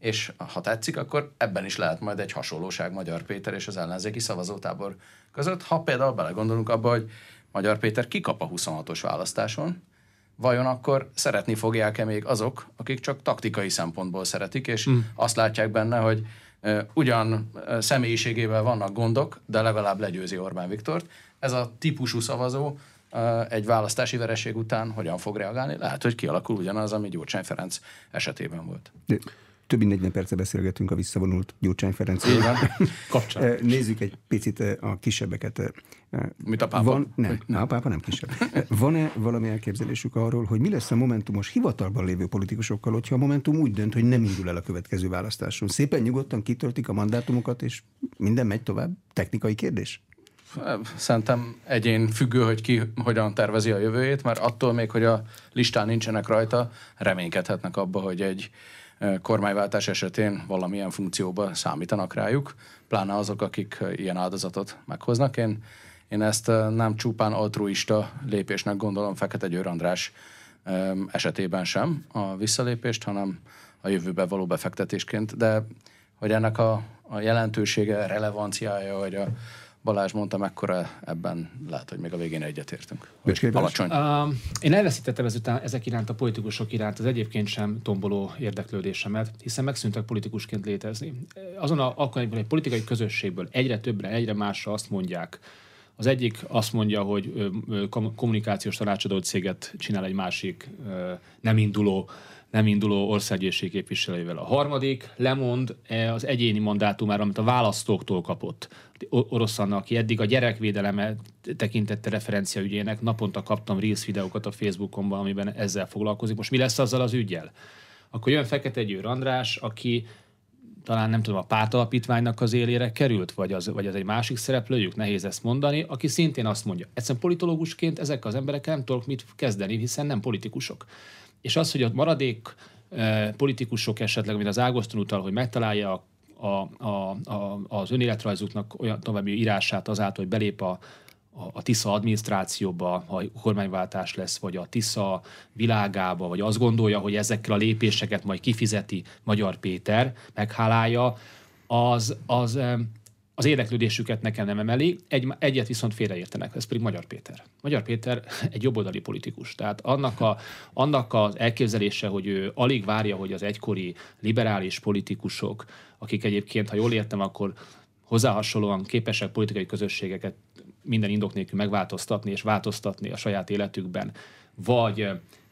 és ha tetszik, akkor ebben is lehet majd egy hasonlóság Magyar Péter és az ellenzéki szavazótábor között. Ha például belegondolunk abba, hogy Magyar Péter kikap a huszonhatos választáson, vajon akkor szeretni fogják-e még azok, akik csak taktikai szempontból szeretik, és mm. azt látják benne, hogy uh, ugyan uh, személyiségével vannak gondok, de legalább legyőzi Orbán Viktort. Ez a típusú szavazó uh, egy választási vereség után hogyan fog reagálni? Lehet, hogy kialakul ugyanaz, ami Gyurcsány Ferenc esetében volt. De több mint negyven perce beszélgetünk a visszavonult Gyurcsány Ferencről. Kapcsán. Nézzük egy picit a kisebbeket. Mint a pápa? Van, nem, nem, a pápa nem kisebb. Van-e valami elképzelésük arról, hogy mi lesz a Momentumos hivatalban lévő politikusokkal, hogyha a Momentum úgy dönt, hogy nem indul el a következő választáson? Szépen nyugodtan kitöltik a mandátumokat, és minden megy tovább? Technikai kérdés? Szerintem egyén függő, hogy ki hogyan tervezi a jövőjét, mert attól még, hogy a listán nincsenek rajta, reménykedhetnek abba, hogy egy kormányváltás esetén valamilyen funkcióba számítanak rájuk, pláne azok, akik ilyen áldozatot meghoznak. Én, én ezt nem csupán altruista lépésnek gondolom Fekete Győr András esetében sem a visszalépést, hanem a jövőbe való befektetésként, de hogy ennek a, a jelentősége, relevanciája, hogy a Balázs mondta, mekkora, ebben lehet, hogy még a végén egyetértünk. Alacsony. Uh, én elveszítettem ezután ezek iránt, a politikusok iránt az egyébként sem tomboló érdeklődésemet, hiszen megszűntek politikusként létezni. Azon a alkalommal egy politikai közösségből egyre többre, egyre másra azt mondják. Az egyik azt mondja, hogy kommunikációs tanácsadó céget csinál egy másik nem induló nem induló országgyűlési képviselővel. A harmadik lemond az egyéni mandátumára, amit a választóktól kapott. Orosz Anna, aki eddig a gyerekvédeleme tekintette referenciaügyének, naponta kaptam Reels videókat a Facebookomban, amiben ezzel foglalkozik. Most mi lesz azzal az üggyel? Akkor jön Fekete Győr András, aki talán nem tudom, a pártalapítványnak az élére került, vagy az, vagy az egy másik szereplőjük, nehéz ezt mondani, aki szintén azt mondja, egyszerűen politológusként ezekkel az emberekkel nem tudok mit kezdeni, hiszen nem politikusok. És az, hogy a maradék eh, politikusok esetleg, mint az Ágoston utal, hogy megtalálja a, a, a, a, az önéletrajzuknak olyan további írását azáltal, hogy belép a, a, a TISZA adminisztrációba, ha kormányváltás lesz, vagy a TISZA világába, vagy azt gondolja, hogy ezekkel a lépéseket majd kifizeti Magyar Péter, meghálálja, az... az eh, az érdeklődésüket nekem nem emeli, egy, egyet viszont félreértenek, ez pedig Magyar Péter. Magyar Péter egy jobboldali politikus, tehát annak, a, annak az elképzelése, hogy ő alig várja, hogy az egykori liberális politikusok, akik egyébként, ha jól értem, akkor hozzá hasonlóan képesek politikai közösségeket minden indok nélkül megváltoztatni és változtatni a saját életükben, vagy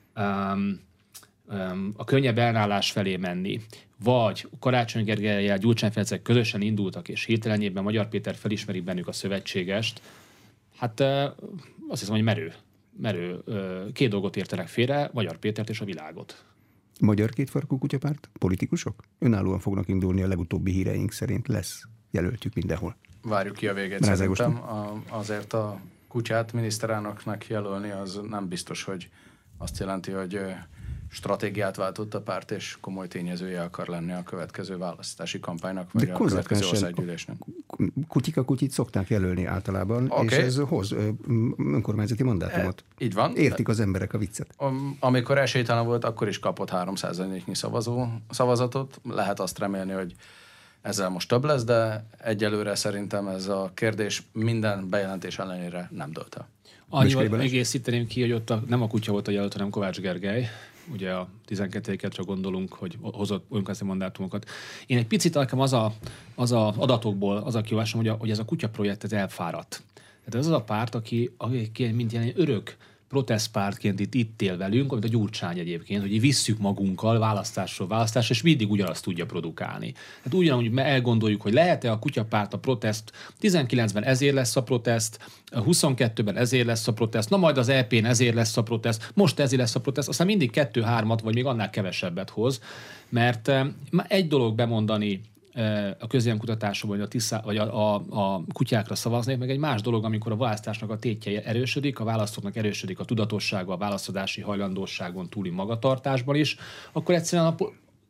um, um, a könnyebb ellenállás felé menni, vagy Karácsony Gergellyel, Gyurcsány Ferencek közösen indultak, és hirtelenjében Magyar Péter felismeri bennük a szövetségest, hát azt hiszem, hogy merő. merő. Két dolgot értenek félre, Magyar Pétert és a világot. Magyar kétfarkú kutyapárt? Politikusok? Önállóan fognak indulni, a legutóbbi híreink szerint lesz. Jelöltjük mindenhol. Várjuk ki a végét szerintem. A, azért a kutyát miniszterelnöknek jelölni az nem biztos, hogy azt jelenti, hogy stratégiát váltott a párt, és komoly tényezője akar lenni a következő választási kampánynak, vagy de a következő országgyűlésnek. Kutyika kutyit szokták jelölni általában, okay. És ez hoz önkormányzati mandátumot. E, így van. Értik az emberek a viccet. Amikor esélytelen volt, akkor is kapott háromszázaléknyi szavazó, szavazatot. Lehet azt remélni, hogy ezzel most több lesz, de egyelőre szerintem ez a kérdés minden bejelentés ellenére nem dölt el. Annyival egészíteném ki, hogy ott a, nem a kutya volt a jelölt, hanem Kovács Gergely. Ugye a tizenkettőikre gondolunk, hogy hozott önkormányzati mandátumokat. Én egy picit nekem az a, az a adatokból az a kívásom, hogy, a, hogy ez a kutyaprojekt ez elfáradt. Tehát ez az a párt, aki, aki mint ilyen örök protestpártként itt, itt él velünk, amit a Gyurcsány egyébként, hogy visszük magunkkal választásról választásra, és mindig ugyanazt tudja produkálni. Tehát ugyanúgy elgondoljuk, hogy lehet-e a kutyapárt a protest, tizenkilencben ezért lesz a protest, huszonkettőben ezért lesz a protest, na majd az é pén ezért lesz a protest, most ezért lesz a protest, aztán mindig kettő-hármat, vagy még annál kevesebbet hoz, mert egy dolog bemondani a közvéleménykutatásban, vagy, a, tiszá, vagy a, a, a kutyákra szavaznék, meg egy más dolog, amikor a választásnak a tétje erősödik, a választóknak erősödik a tudatossága, a választási hajlandóságon túli magatartásban is, akkor egyszerűen a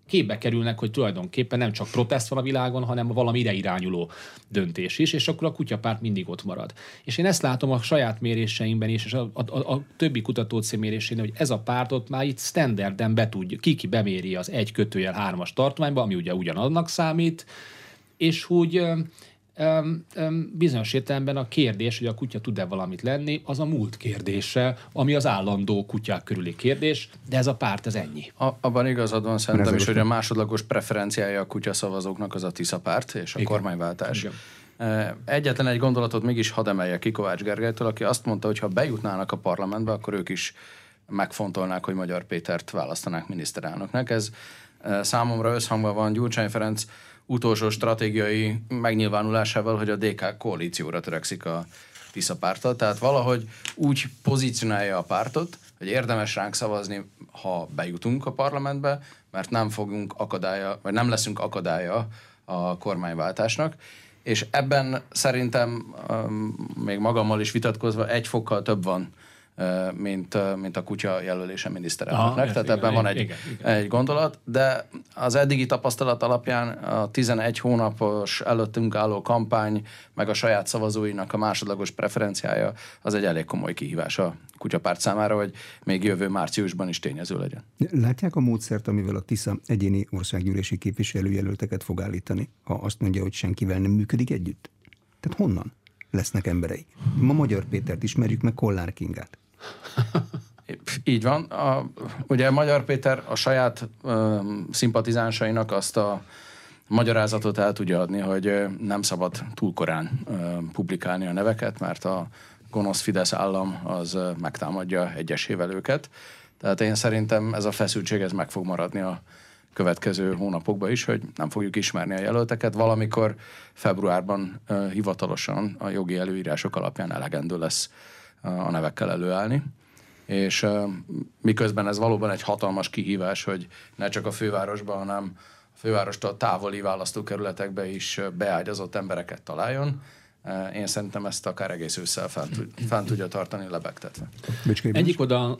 képbe kerülnek, hogy tulajdonképpen nem csak protest van a világon, hanem valami ide irányuló döntés is, és akkor a kutyapárt mindig ott marad. És én ezt látom a saját méréseimben is, és a, a, a, a többi kutatócég mérésében, hogy ez a pártot már itt standarden be tudja, ki-ki beméri az egy kötőjel hármas tartományba, ami ugye ugyanannak számít, és úgy öm, öm, öm, bizonyos értelemben a kérdés, hogy a kutya tud-e valamit lenni, az a múlt kérdése, ami az állandó kutyák körüli kérdés, de ez a párt, ez ennyi. A, abban igazad van szerintem is, hogy a másodlagos preferenciája a kutyaszavazóknak az a Tisza párt és a Igen. kormányváltás. Igen. Egyetlen egy gondolatot mégis hadd emeljek ki Kovács Gergelytől, aki azt mondta, hogy ha bejutnának a parlamentbe, akkor ők is megfontolnák, hogy Magyar Pétert választanák miniszterelnöknek. Ez számomra összhangban van Gyurcsány Ferenc utolsó stratégiai megnyilvánulásával, hogy a dé ká koalícióra törekszik a Tisza párttal. Tehát valahogy úgy pozícionálja a pártot, hogy érdemes ránk szavazni, ha bejutunk a parlamentbe, mert nem fogunk akadálya, vagy nem leszünk akadálya a kormányváltásnak. És ebben szerintem még magammal is vitatkozva egy fokkal több van, mint, mint a kutya jelölése miniszterelnöknek. Tehát igen, ebben igen, van egy, igen, igen. egy gondolat, de az eddigi tapasztalat alapján a tizenegy hónapos előttünk álló kampány, meg a saját szavazóinak a másodlagos preferenciája, az egy elég komoly kihívás a kutyapárt számára, hogy még jövő márciusban is tényező legyen. Látják a módszert, amivel a Tisza egyéni országgyűlési képviselőjelölteket fog állítani, ha azt mondja, hogy senkivel nem működik együtt? Tehát honnan lesznek embereik? Ma Magyar Pétert ismerjük, meg Kollár Kingát. Így van. A, ugye Magyar Péter a saját ö, szimpatizánsainak azt a magyarázatot el tudja adni, hogy ö, nem szabad túl korán ö, publikálni a neveket, mert a gonosz Fidesz állam az ö, megtámadja egyesével őket. Tehát én szerintem ez a feszültség ez meg fog maradni a következő hónapokban is, hogy nem fogjuk ismerni a jelölteket. Valamikor februárban ö, hivatalosan a jogi előírások alapján elegendő lesz a nevekkel előállni. És uh, miközben ez valóban egy hatalmas kihívás, hogy ne csak a fővárosban, hanem a fővárostól távoli választókerületekbe is beágyazott embereket találjon. Uh, én szerintem ezt akár egész ősszel fent tudja tartani lebegtetve. Egyik oda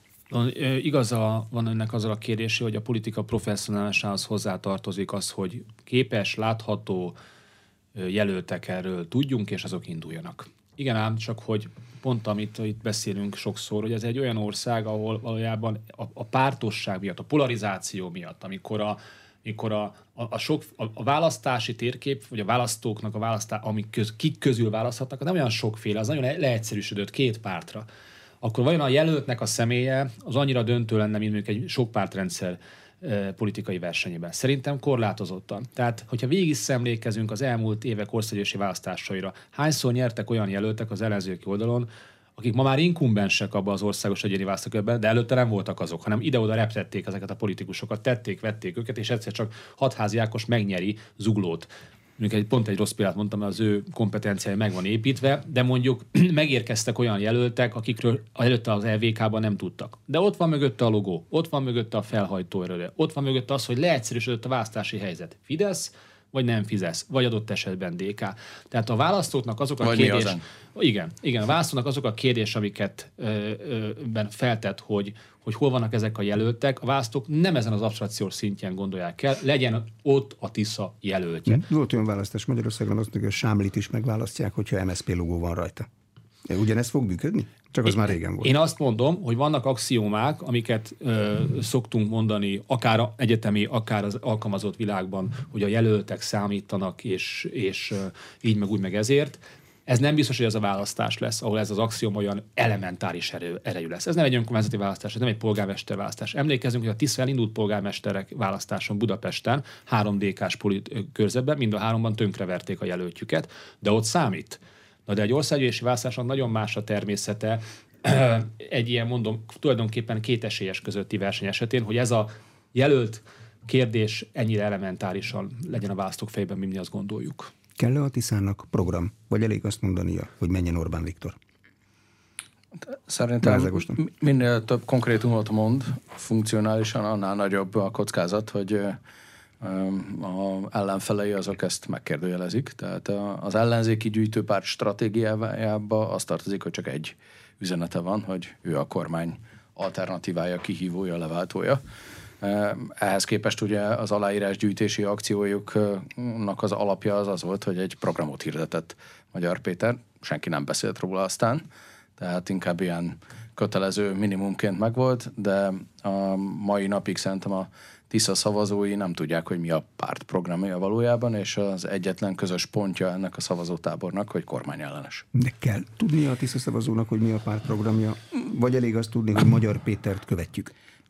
igaza van önnek azzal a kérdése, hogy a politika professzionálisához hozzátartozik az, hogy képes, látható jelöltek erről tudjunk, és azok induljanak. Igen ám, csak hogy pont amit itt beszélünk sokszor, hogy ez egy olyan ország, ahol valójában a, a pártosság miatt, a polarizáció miatt, amikor a, amikor a, a, a, sok, a, a választási térkép, vagy a választóknak a választás, amik köz, kik közül választhatnak, nem olyan sokféle, az nagyon le, leegyszerűsödött két pártra. Akkor vajon a jelöltnek a személye az annyira döntő lenne, mint mondjuk egy sok pártrendszer politikai versenyében. Szerintem korlátozottan. Tehát, hogyha végig szemlékezünk az elmúlt évek országgyűlési választásaira, hányszor nyertek olyan jelöltek az ellenzéki oldalon, akik ma már inkumbensek abban az országos egyéni választókörben, de előtte nem voltak azok, hanem ide-oda reptették ezeket a politikusokat, tették, vették őket, és egyszer csak Hatházi Ákos megnyeri Zuglót. Mondjuk egy, pont egy rossz példát mondtam, mert az ő kompetenciája meg van építve, de mondjuk megérkeztek olyan jelöltek, akikről előtte az el vé ká-ban nem tudtak. De ott van mögötte a logó, ott van mögötte a felhajtó erőre, ott van mögötte az, hogy leegyszerűsödött a választási helyzet. Fidesz, vagy nem Fidesz, vagy adott esetben dé ká. Tehát a választóknak azok a kérdés... Igen, igen, a választónak azok a kérdés, amiket ö, ö, ben feltett, hogy, hogy hol vannak ezek a jelöltek, a választók nem ezen az abstrakciós szintjén gondolják el, legyen ott a Tisza jelöltje. Volt olyan választás Magyarországon, azt mondja, hogy a Sámlit is megválasztják, hogyha em es zé pé logó van rajta. Ugyanez fog működni? Csak az én, már régen volt. Én azt mondom, hogy vannak axiómák, amiket ö, szoktunk mondani, akár egyetemi, akár az alkalmazott világban, hogy a jelöltek számítanak, és, és ö, így meg úgy meg ezért. Ez nem biztos, hogy ez a választás lesz, ahol ez az axióm olyan elementáris erő, erejű lesz. Ez nem egy önkormányzati választás, ez nem egy polgármester választás. Emlékezzünk, hogy a Tisza elindult polgármesterek választáson Budapesten, három dé ká-s körzetben, mind a háromban tönkreverték a jelöltjüket, de ott számít. Na de egy országgyűlési választáson nagyon más a természete, egy ilyen, mondom, tulajdonképpen két esélyes közötti verseny esetén, hogy ez a jelölt kérdés ennyire elementárisan legyen a választók fejében, mint mi azt gondoljuk. Kell-e a Tiszának program, vagy elég azt mondania, hogy menjen Orbán Viktor? Szerintem minél több konkrétumot mond funkcionálisan, annál nagyobb a kockázat, hogy a ellenfelei azok ezt megkérdőjelezik. Tehát az ellenzéki gyűjtőpárt stratégiájába az tartozik, hogy csak egy üzenete van, hogy ő a kormány alternatívája, kihívója, leváltója. Ehhez képest ugye az aláírásgyűjtési akciójuknak az alapja az az volt, hogy egy programot hirdetett Magyar Péter, senki nem beszélt róla aztán, tehát inkább ilyen kötelező minimumként megvolt, de a mai napig szerintem a Tisza szavazói nem tudják, hogy mi a párt programja valójában, és az egyetlen közös pontja ennek a szavazótábornak, hogy kormányellenes. De kell tudnia a Tisza szavazónak, hogy mi a párt programja, vagy elég azt tudni, hogy Magyar Pétert követjük?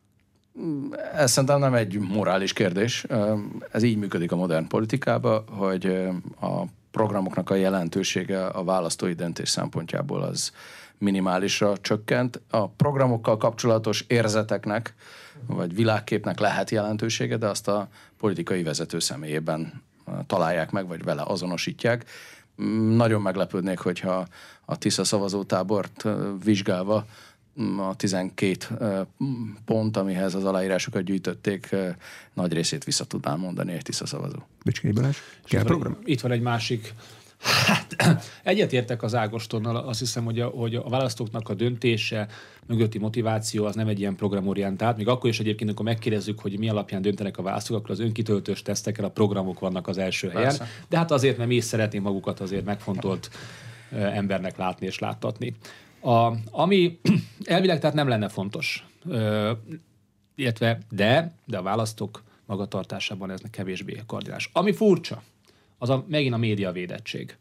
Ez szerintem nem egy morális kérdés. Ez így működik a modern politikában, hogy a programoknak a jelentősége a választói döntés szempontjából az minimálisra csökkent. A programokkal kapcsolatos érzeteknek vagy világképnek lehet jelentősége, de azt a politikai vezető személyében találják meg, vagy vele azonosítják. Nagyon meglepődnék, hogyha a Tisza szavazótábort vizsgálva a tizenkét pont, amihez az aláírásokat gyűjtötték, nagy részét vissza tudnám mondani egy Tisza szavazó. Böcskei Balázs, kell program? Itt van egy másik. Hát, egyetértek az Ágostonnal, azt hiszem, hogy a, hogy a választóknak a döntése mögötti motiváció az nem egy ilyen programorientált. Még akkor is egyébként, amikor megkérdezzük, hogy mi alapján döntenek a választók, akkor az önkitöltős tesztekkel a programok vannak az első helyen. Persze. De hát azért, mert mi is szeretnénk magukat azért megfontolt embernek látni és láttatni. A, ami elvileg tehát nem lenne fontos, ö, illetve de, de a választók magatartásában ez kevésbé koordinás. Ami furcsa, az a, megint a médiavédettség.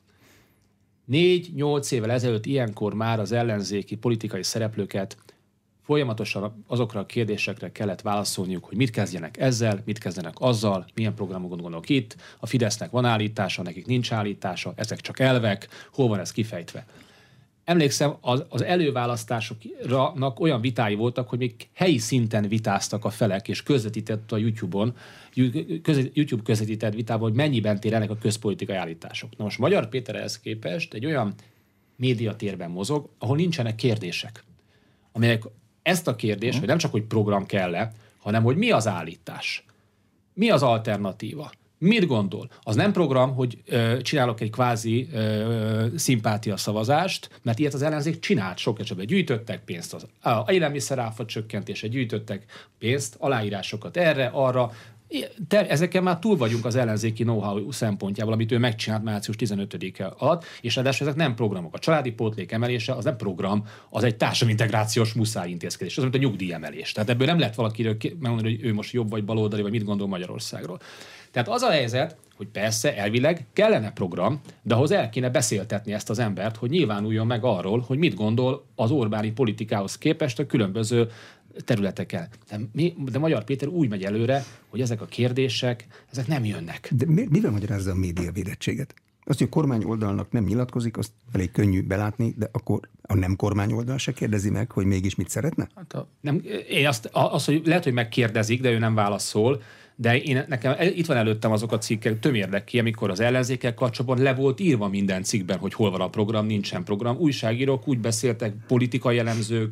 Négy-nyolc évvel ezelőtt ilyenkor már az ellenzéki politikai szereplőket folyamatosan azokra a kérdésekre kellett válaszolniuk, hogy mit kezdjenek ezzel, mit kezdenek azzal, milyen programokon gondolok itt, a Fidesznek van állítása, nekik nincs állítása, ezek csak elvek, hol van ez kifejtve. Emlékszem, az, az előválasztásoknak olyan vitái voltak, hogy még helyi szinten vitáztak a felek, és közvetített a YouTube-on, YouTube közvetített vitában, hogy mennyiben tér ennek a közpolitikai állítások. Na most Magyar Péter ehhez képest egy olyan médiatérben mozog, ahol nincsenek kérdések, amelyek ezt a kérdést, hogy nem csak, hogy program kell-e, hanem hogy mi az állítás, mi az alternatíva. Mit gondol? Az nem program, hogy ö, csinálok egy kvázi ö, szimpátia szavazást, mert ilyet az ellenzék csinált sok esetben. Gyűjtöttek pénzt az a élelmiszeráfa csökkentése, gyűjtöttek pénzt, aláírásokat erre, arra. Te, ezeken már túl vagyunk az ellenzéki know-how szempontjából, amit ő megcsinált március tizenötödike alatt, és ráadásul ezek nem programok. A családi pótlék emelése az nem program, az egy társadalomintegrációs muszáj intézkedés, az, mint a nyugdíjemelés. Tehát ebből nem lehet valakiről megmondani, hogy ő most jobb vagy baloldali, vagy mit gondol Magyarországról. Tehát az a helyzet, hogy persze elvileg kellene program, de ahhoz el kéne beszéltetni ezt az embert, hogy nyilvánuljon meg arról, hogy mit gondol az Orbáni politikához képest a különböző területeken. De, mi, de Magyar Péter úgy megy előre, hogy ezek a kérdések, ezek nem jönnek. De mi, mivel magyarázza a médiavédettséget? Azt, hogy a kormány oldalnak nem nyilatkozik, azt elég könnyű belátni, de akkor a nem kormány oldal se kérdezi meg, hogy mégis mit szeretne? Hát a, nem, én azt, az, hogy lehet, hogy megkérdezik, de ő nem válaszol, de én, nekem itt van előttem azok a cikkek, tömérdek ki, amikor az ellenzékkel kapcsolatban le volt írva minden cikkben, hogy hol van a program, nincsen program. Újságírók úgy beszéltek, politikai elemzők,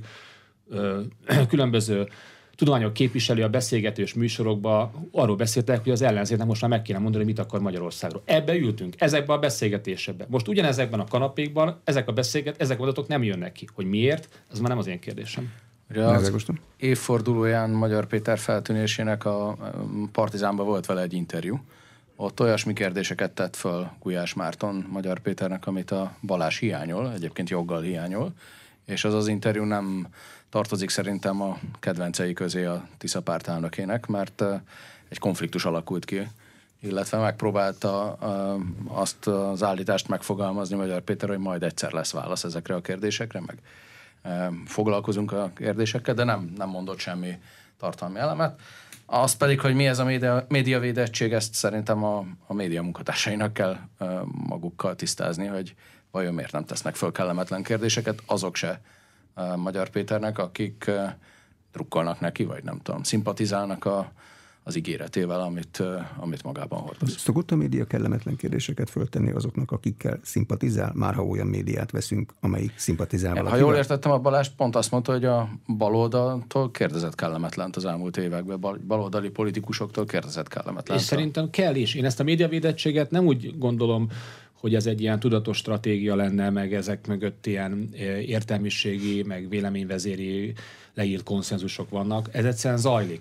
különböző tudományok képviselő a beszélgetős műsorokban arról beszéltek, hogy az ellenzéknek most már meg kéne mondani, mit akar Magyarországról. Ebbe ültünk, ezekben a beszélgetésekben. Most ugyanezekben a kanapékban ezek a beszélget, ezek a adatok nem jönnek ki. Hogy miért? Ez már nem az én kérdésem. Ugye az évfordulóján Magyar Péter feltűnésének a Partizánban volt vele egy interjú. Ott olyasmi kérdéseket tett föl Gulyás Márton Magyar Péternek, amit a Balázs hiányol, egyébként joggal hiányol, és az az interjú nem tartozik szerintem a kedvencei közé a Tisza párt elnökének, mert egy konfliktus alakult ki, illetve megpróbálta azt az állítást megfogalmazni Magyar Péter, hogy majd egyszer lesz válasz ezekre a kérdésekre, meg foglalkozunk a kérdésekkel, de nem, nem mondott semmi tartalmi elemet. Az pedig, hogy mi ez a média, médiavédettség, ezt szerintem a, a média munkatársainak kell magukkal tisztázni, hogy vajon miért nem tesznek föl kellemetlen kérdéseket, azok se Magyar Péternek, akik drukkolnak neki, vagy nem tudom, szimpatizálnak a, az ígéretével, amit, amit magában hordoz. Szokott a média kellemetlen kérdéseket föltenni azoknak, akikkel szimpatizál, már ha olyan médiát veszünk, amelyik szimpatizál valakivel? Ha jól értettem, a Balázs pont azt mondta, hogy a baloldaltól kérdezett kellemetlent az elmúlt években, baloldali politikusoktól kérdezett kellemetlent. És szerintem kell is. Én ezt a médiavédettséget nem úgy gondolom, hogy ez egy ilyen tudatos stratégia lenne, meg ezek mögött ilyen értelmiségi, meg véleményvezéri leírt konszenzusok vannak. Ez egyszerűen zajlik.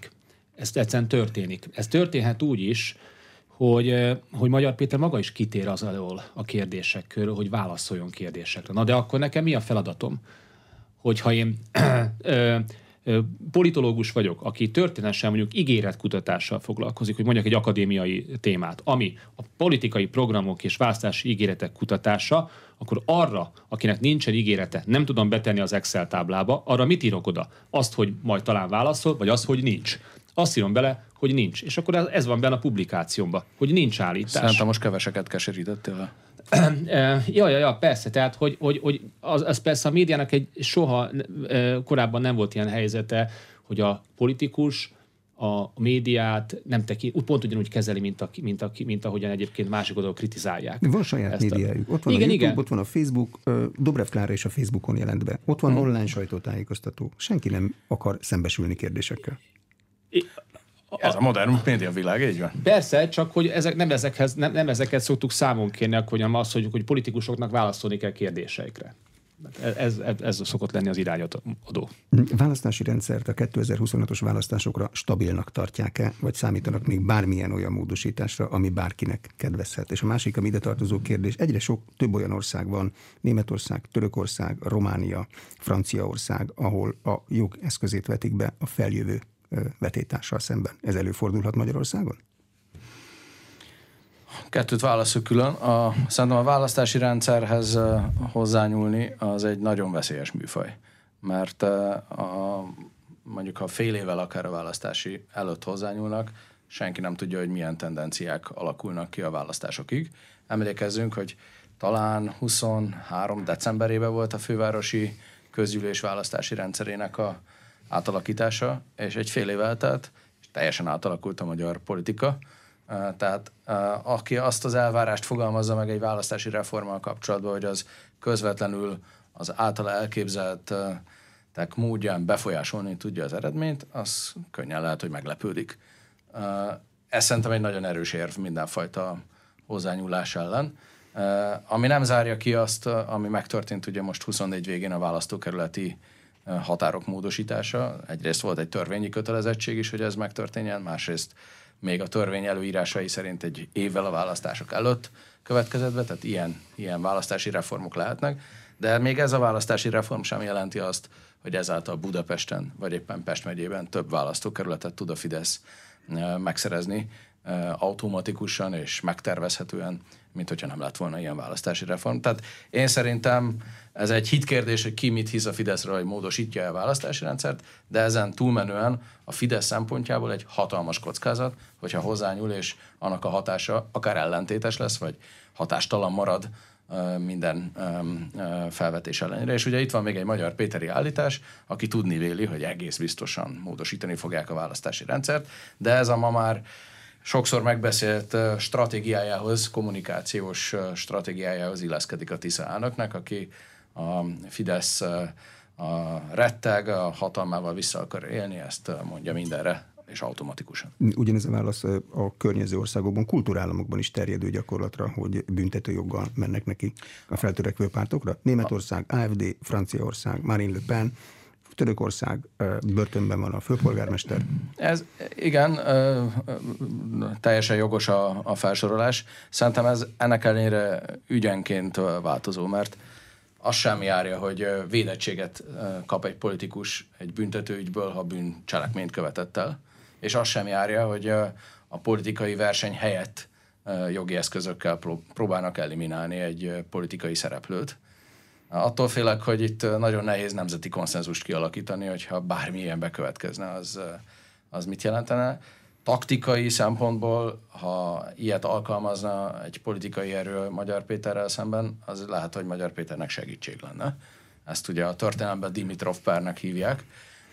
Ez egyszerűen történik. Ez történhet úgy is, hogy, hogy Magyar Péter maga is kitér az alól a kérdések körül, hogy válaszoljon kérdésekre. Na de akkor nekem mi a feladatom? Hogyha én ö, ö, politológus vagyok, aki történetesen mondjuk ígéretkutatással foglalkozik, hogy mondjak egy akadémiai témát, ami a politikai programok és választási ígéretek kutatása, akkor arra, akinek nincsen ígérete, nem tudom betenni az Excel táblába, arra mit írok oda? Azt, hogy majd talán válaszol, vagy azt, hogy nincs. Azt írom bele, hogy nincs. És akkor ez van benne a publikációmban, hogy nincs állítás. Szerintem most keveseket keserítettél le. ja, ja, ja, persze. Tehát, hogy, hogy, hogy az, az persze a médiának egy soha korábban nem volt ilyen helyzete, hogy a politikus a médiát nem tekint, pont ugyanúgy kezeli, mint, a, mint, a, mint ahogyan egyébként másik oldalon kritizálják. Van saját médiájuk. Ott van igen, a YouTube, igen. Ott van a Facebook, Dobrev Klára is a Facebookon jelent be. Ott van hmm. online sajtótájékoztató. Senki nem akar szembesülni kérdésekkel. I- Ez a modern média világ, így van. Persze, csak hogy ezek, nem, ezekhez, nem, nem ezeket szoktuk számon kérni, hanem az, hogy, hogy politikusoknak válaszolni kell kérdéseikre. Ez, ez, ez szokott lenni az irányadó. Választási rendszert a kétezer-huszonhatos választásokra stabilnak tartják-e, vagy számítanak még bármilyen olyan módosításra, ami bárkinek kedvezhet? És a másik, ami ide tartozó kérdés, egyre sok több olyan ország van, Németország, Törökország, Románia, Franciaország, ahol a jog eszközét vetik be a feljövő vetétással szemben. Ez előfordulhat Magyarországon? Kettőt válaszol külön. A, szerintem a választási rendszerhez hozzányúlni az egy nagyon veszélyes műfaj. Mert a, mondjuk ha fél évvel akár a választási előtt hozzányúlnak, senki nem tudja, hogy milyen tendenciák alakulnak ki a választásokig. Emlékezzünk, hogy talán huszonhárom decemberében volt a fővárosi közgyűlés választási rendszerének a átalakítása, és egy fél év eltelt, és teljesen átalakult a magyar politika. Tehát aki azt az elvárást fogalmazza meg egy választási reformmal kapcsolatban, hogy az közvetlenül az általa elképzeltek módján befolyásolni tudja az eredményt, az könnyen lehet, hogy meglepődik. Ez szerintem egy nagyon erős érv mindenfajta hozzányúlás ellen. Ami nem zárja ki azt, ami megtörtént ugye most huszonnégy végén a választókerületi határok módosítása. Egyrészt volt egy törvényi kötelezettség is, hogy ez megtörténjen, másrészt még a törvény előírásai szerint egy évvel a választások előtt következett be, tehát ilyen, ilyen választási reformok lehetnek, de még ez a választási reform sem jelenti azt, hogy ezáltal Budapesten, vagy éppen Pest megyében több választókerületet tud a Fidesz megszerezni automatikusan és megtervezhetően, mint hogyha nem lett volna ilyen választási reform. Tehát én szerintem ez egy hitkérdés, hogy ki mit hisz a Fideszről, hogy módosítja a választási rendszert, de ezen túlmenően a Fidesz szempontjából egy hatalmas kockázat, hogyha hozzányúl, és annak a hatása akár ellentétes lesz, vagy hatástalan marad minden felvetés ellenére. És ugye itt van még egy Magyar Péteri állítás, aki tudni véli, hogy egész biztosan módosítani fogják a választási rendszert, de ez a ma már sokszor megbeszélt stratégiájához, kommunikációs stratégiájához illeszkedik a Tisza elnöknek, aki a Fidesz a retteg, a hatalmával vissza akar élni, ezt mondja mindenre, és automatikusan. Ugyanez a válasz a környező országokban, kultúrállamokban is terjedő gyakorlatra, hogy büntetőjoggal mennek neki a feltörekvő pártokra. Németország, á ef dé, Franciaország, Marine Le Pen, Törökország, börtönben van a főpolgármester. Ez igen, ö, ö, teljesen jogos a, a felsorolás. Szerintem ez ennek ellenére ügyenként változó, mert az sem járja, hogy védettséget kap egy politikus egy büntetőügyből, ha bűncselekményt követett el, és az sem járja, hogy a politikai verseny helyett jogi eszközökkel próbálnak eliminálni egy politikai szereplőt. Attól félek, hogy itt nagyon nehéz nemzeti konszenzust kialakítani, hogyha bármi ilyen bekövetkezne, az, az mit jelentene. Taktikai szempontból, ha ilyet alkalmazna egy politikai erő Magyar Péterrel szemben, az lehet, hogy Magyar Péternek segítség lenne. Ezt ugye a történelemben Dimitrov pernek hívják.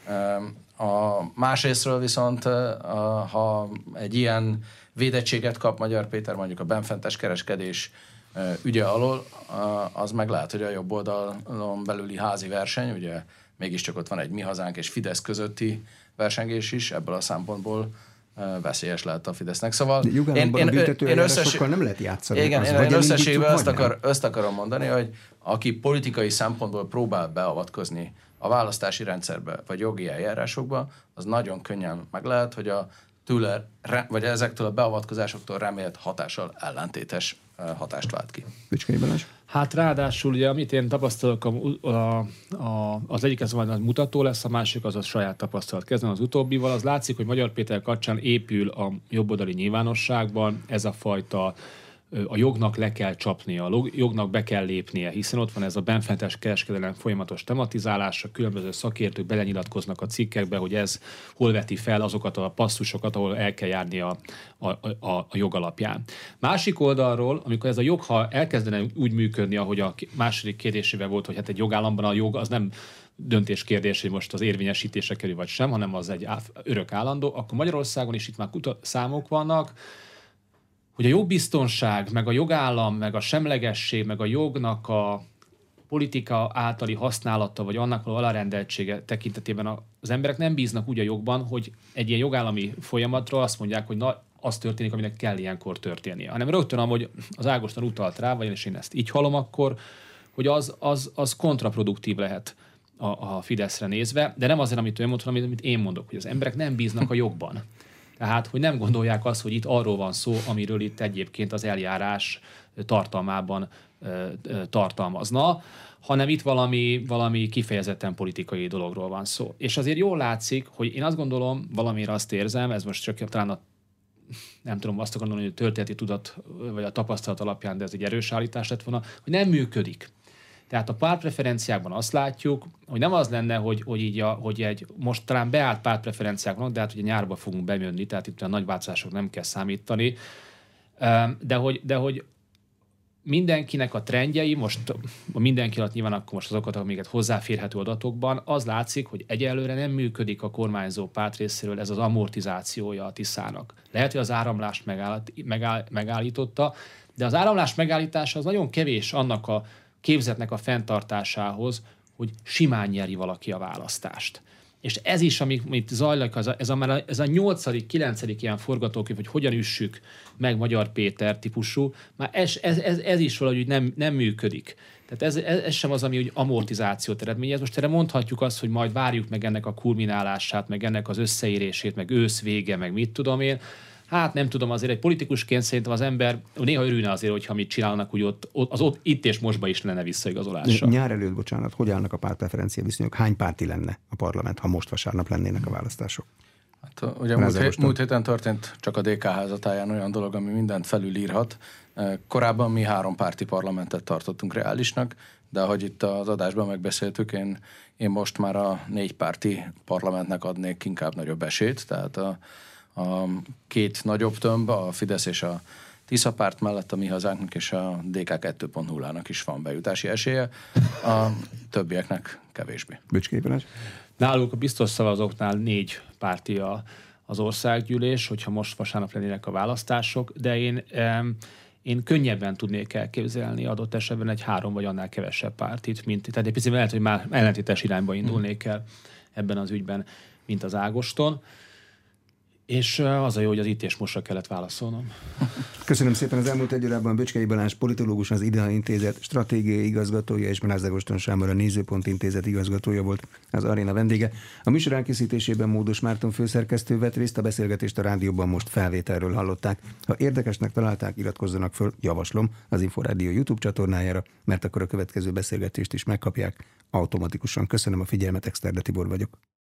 A másrésztről viszont, ha egy ilyen védettséget kap Magyar Péter, mondjuk a benfentes kereskedés ügye alól, az meg lehet, hogy a jobb oldalon belüli házi verseny, ugye mégiscsak ott van egy Mi Hazánk és Fidesz közötti versengés is, ebből a szempontból veszélyes lehet a Fidesznek. Szóval én, én, a én összes... nem lehet játszani. Igen, az, én, én összességben azt, akar, azt akarom mondani, hogy aki politikai szempontból próbál beavatkozni a választási rendszerbe, vagy jogi eljárásokba, az nagyon könnyen meg lehet, hogy a tőle, vagy ezektől a beavatkozásoktól remélt hatással ellentétes hatást vált ki. Bicskei Balázs? Hát ráadásul, ugye, amit én tapasztalok, a, a, a, az egyik ez majd mutató lesz, a másik az a saját tapasztalat. Kezdem az utóbbival, az látszik, hogy Magyar Péter kapcsán épül a jobboldali nyilvánosságban ez a fajta a jognak le kell csapnia, a jognak be kell lépnie, hiszen ott van ez a benfentes kereskedelem folyamatos tematizálása, különböző szakértők belenyilatkoznak a cikkekbe, hogy ez hol veti fel azokat a passzusokat, ahol el kell járni a, a, a, a jog alapján. Másik oldalról, amikor ez a jog, ha elkezdene úgy működni, ahogy a második kérdésével volt, hogy hát egy jogállamban a jog az nem döntés kérdés, hogy most az érvényesítése kerül vagy sem, hanem az egy örök állandó, akkor Magyarországon is itt már kuta- számok vannak, hogy a jogbiztonság, meg a jogállam, meg a semlegesség, meg a jognak a politika általi használata, vagy annak való alárendeltsége tekintetében az emberek nem bíznak úgy a jogban, hogy egy ilyen jogállami folyamatról azt mondják, hogy na, az történik, aminek kell ilyenkor történnie. Hanem rögtön, ahogy az Ágoston utalt rá, vagy én ezt így hallom akkor, hogy az, az, az kontraproduktív lehet a, a Fideszre nézve, de nem azért, amit ő mondta, hanem amit én mondok, hogy az emberek nem bíznak a jogban. Tehát, hogy nem gondolják azt, hogy itt arról van szó, amiről itt egyébként az eljárás tartalmában ö, ö, tartalmazna, hanem itt valami, valami kifejezetten politikai dologról van szó. És azért jól látszik, hogy én azt gondolom, valamire azt érzem, ez most csak talán a, nem tudom, azt gondolom, hogy a történeti tudat vagy a tapasztalat alapján, de ez egy erős állítás lett volna, hogy nem működik. Tehát a pártpreferenciákban azt látjuk, hogy nem az lenne, hogy, hogy, így a, hogy egy most talán beállt pártpreferenciáknak, de hát ugye nyárba fogunk bejönni, tehát itt a nagy változások nem kell számítani, de hogy, de hogy mindenkinek a trendjei, most a mindenki alatt nyilván akkor most azokat, amiket hozzáférhető adatokban, az látszik, hogy egyelőre nem működik a kormányzó párt részéről ez az amortizációja a Tiszának. Lehet, hogy az áramlást megáll, megáll, megállította, de az áramlás megállítása az nagyon kevés annak a képzetnek a fenntartásához, hogy simán nyeri valaki a választást. És ez is, amit zajlik, ez a, ez a, már ez a nyolcadik, kilencedik ilyen forgatókönyv, hogy hogyan üssük meg Magyar Péter típusú, már ez, ez, ez, ez is valahogy nem, nem működik. Tehát ez, ez, ez sem az, ami úgy amortizációt eredményez. Most erre mondhatjuk azt, hogy majd várjuk meg ennek a kulminálását, meg ennek az összeérését, meg ősz vége, meg mit tudom én. Hát nem tudom, azért egy politikusként szerintem az ember néha örülne azért, hogyha mit csinálnak, úgy ott, az ott itt és mostba is lenne visszaigazolása. Nyár előtt, bocsánat, hogy állnak a pártpreferencia viszonyok? Hány párti lenne a parlament, ha most vasárnap lennének a választások? Hát, ugye múlt, hé- múlt héten történt csak a dé ká házatáján olyan dolog, ami mindent felülírhat. Korábban mi három párti parlamentet tartottunk reálisnak, de ahogy itt az adásban megbeszéltük, én, én most már a négy párti parlamentnek adnék inkább nagyobb esélyt, tehát a a két nagyobb tömb, a Fidesz és a Tisza párt mellett a Mi Hazánknak és a dé ká kettő pont nullának is van bejutási esélye, a többieknek kevésbé. Bicskei Balázs? Náluk a biztos szavazóknál négy párti a, az országgyűlés, hogyha most vasárnap lennének a választások, de én, én könnyebben tudnék elképzelni adott esetben egy három vagy annál kevesebb pártit, mint, tehát egy picit lehet, hogy már ellentétes irányba indulnék el ebben az ügyben, mint az Ágoston. És az a jó, hogy az itt és mostra kellett válaszolnom. Köszönöm szépen. Az elmúlt egy órában Bicskei Balázs politológus, az IDEA Intézet stratégiai igazgatója, és Mráz Ágoston Sámor a Nézőpont Intézet igazgatója volt az aréna vendége. A műsor elkészítésében Módos Márton főszerkesztő vett részt, a beszélgetést a rádióban most felvételről hallották. Ha érdekesnek találták, iratkozzanak föl, javaslom, az Inforádió YouTube csatornájára, mert akkor a következő beszélgetést is megkapják automatikusan. Köszönöm a figyelmet, Exterde Tibor vagyok.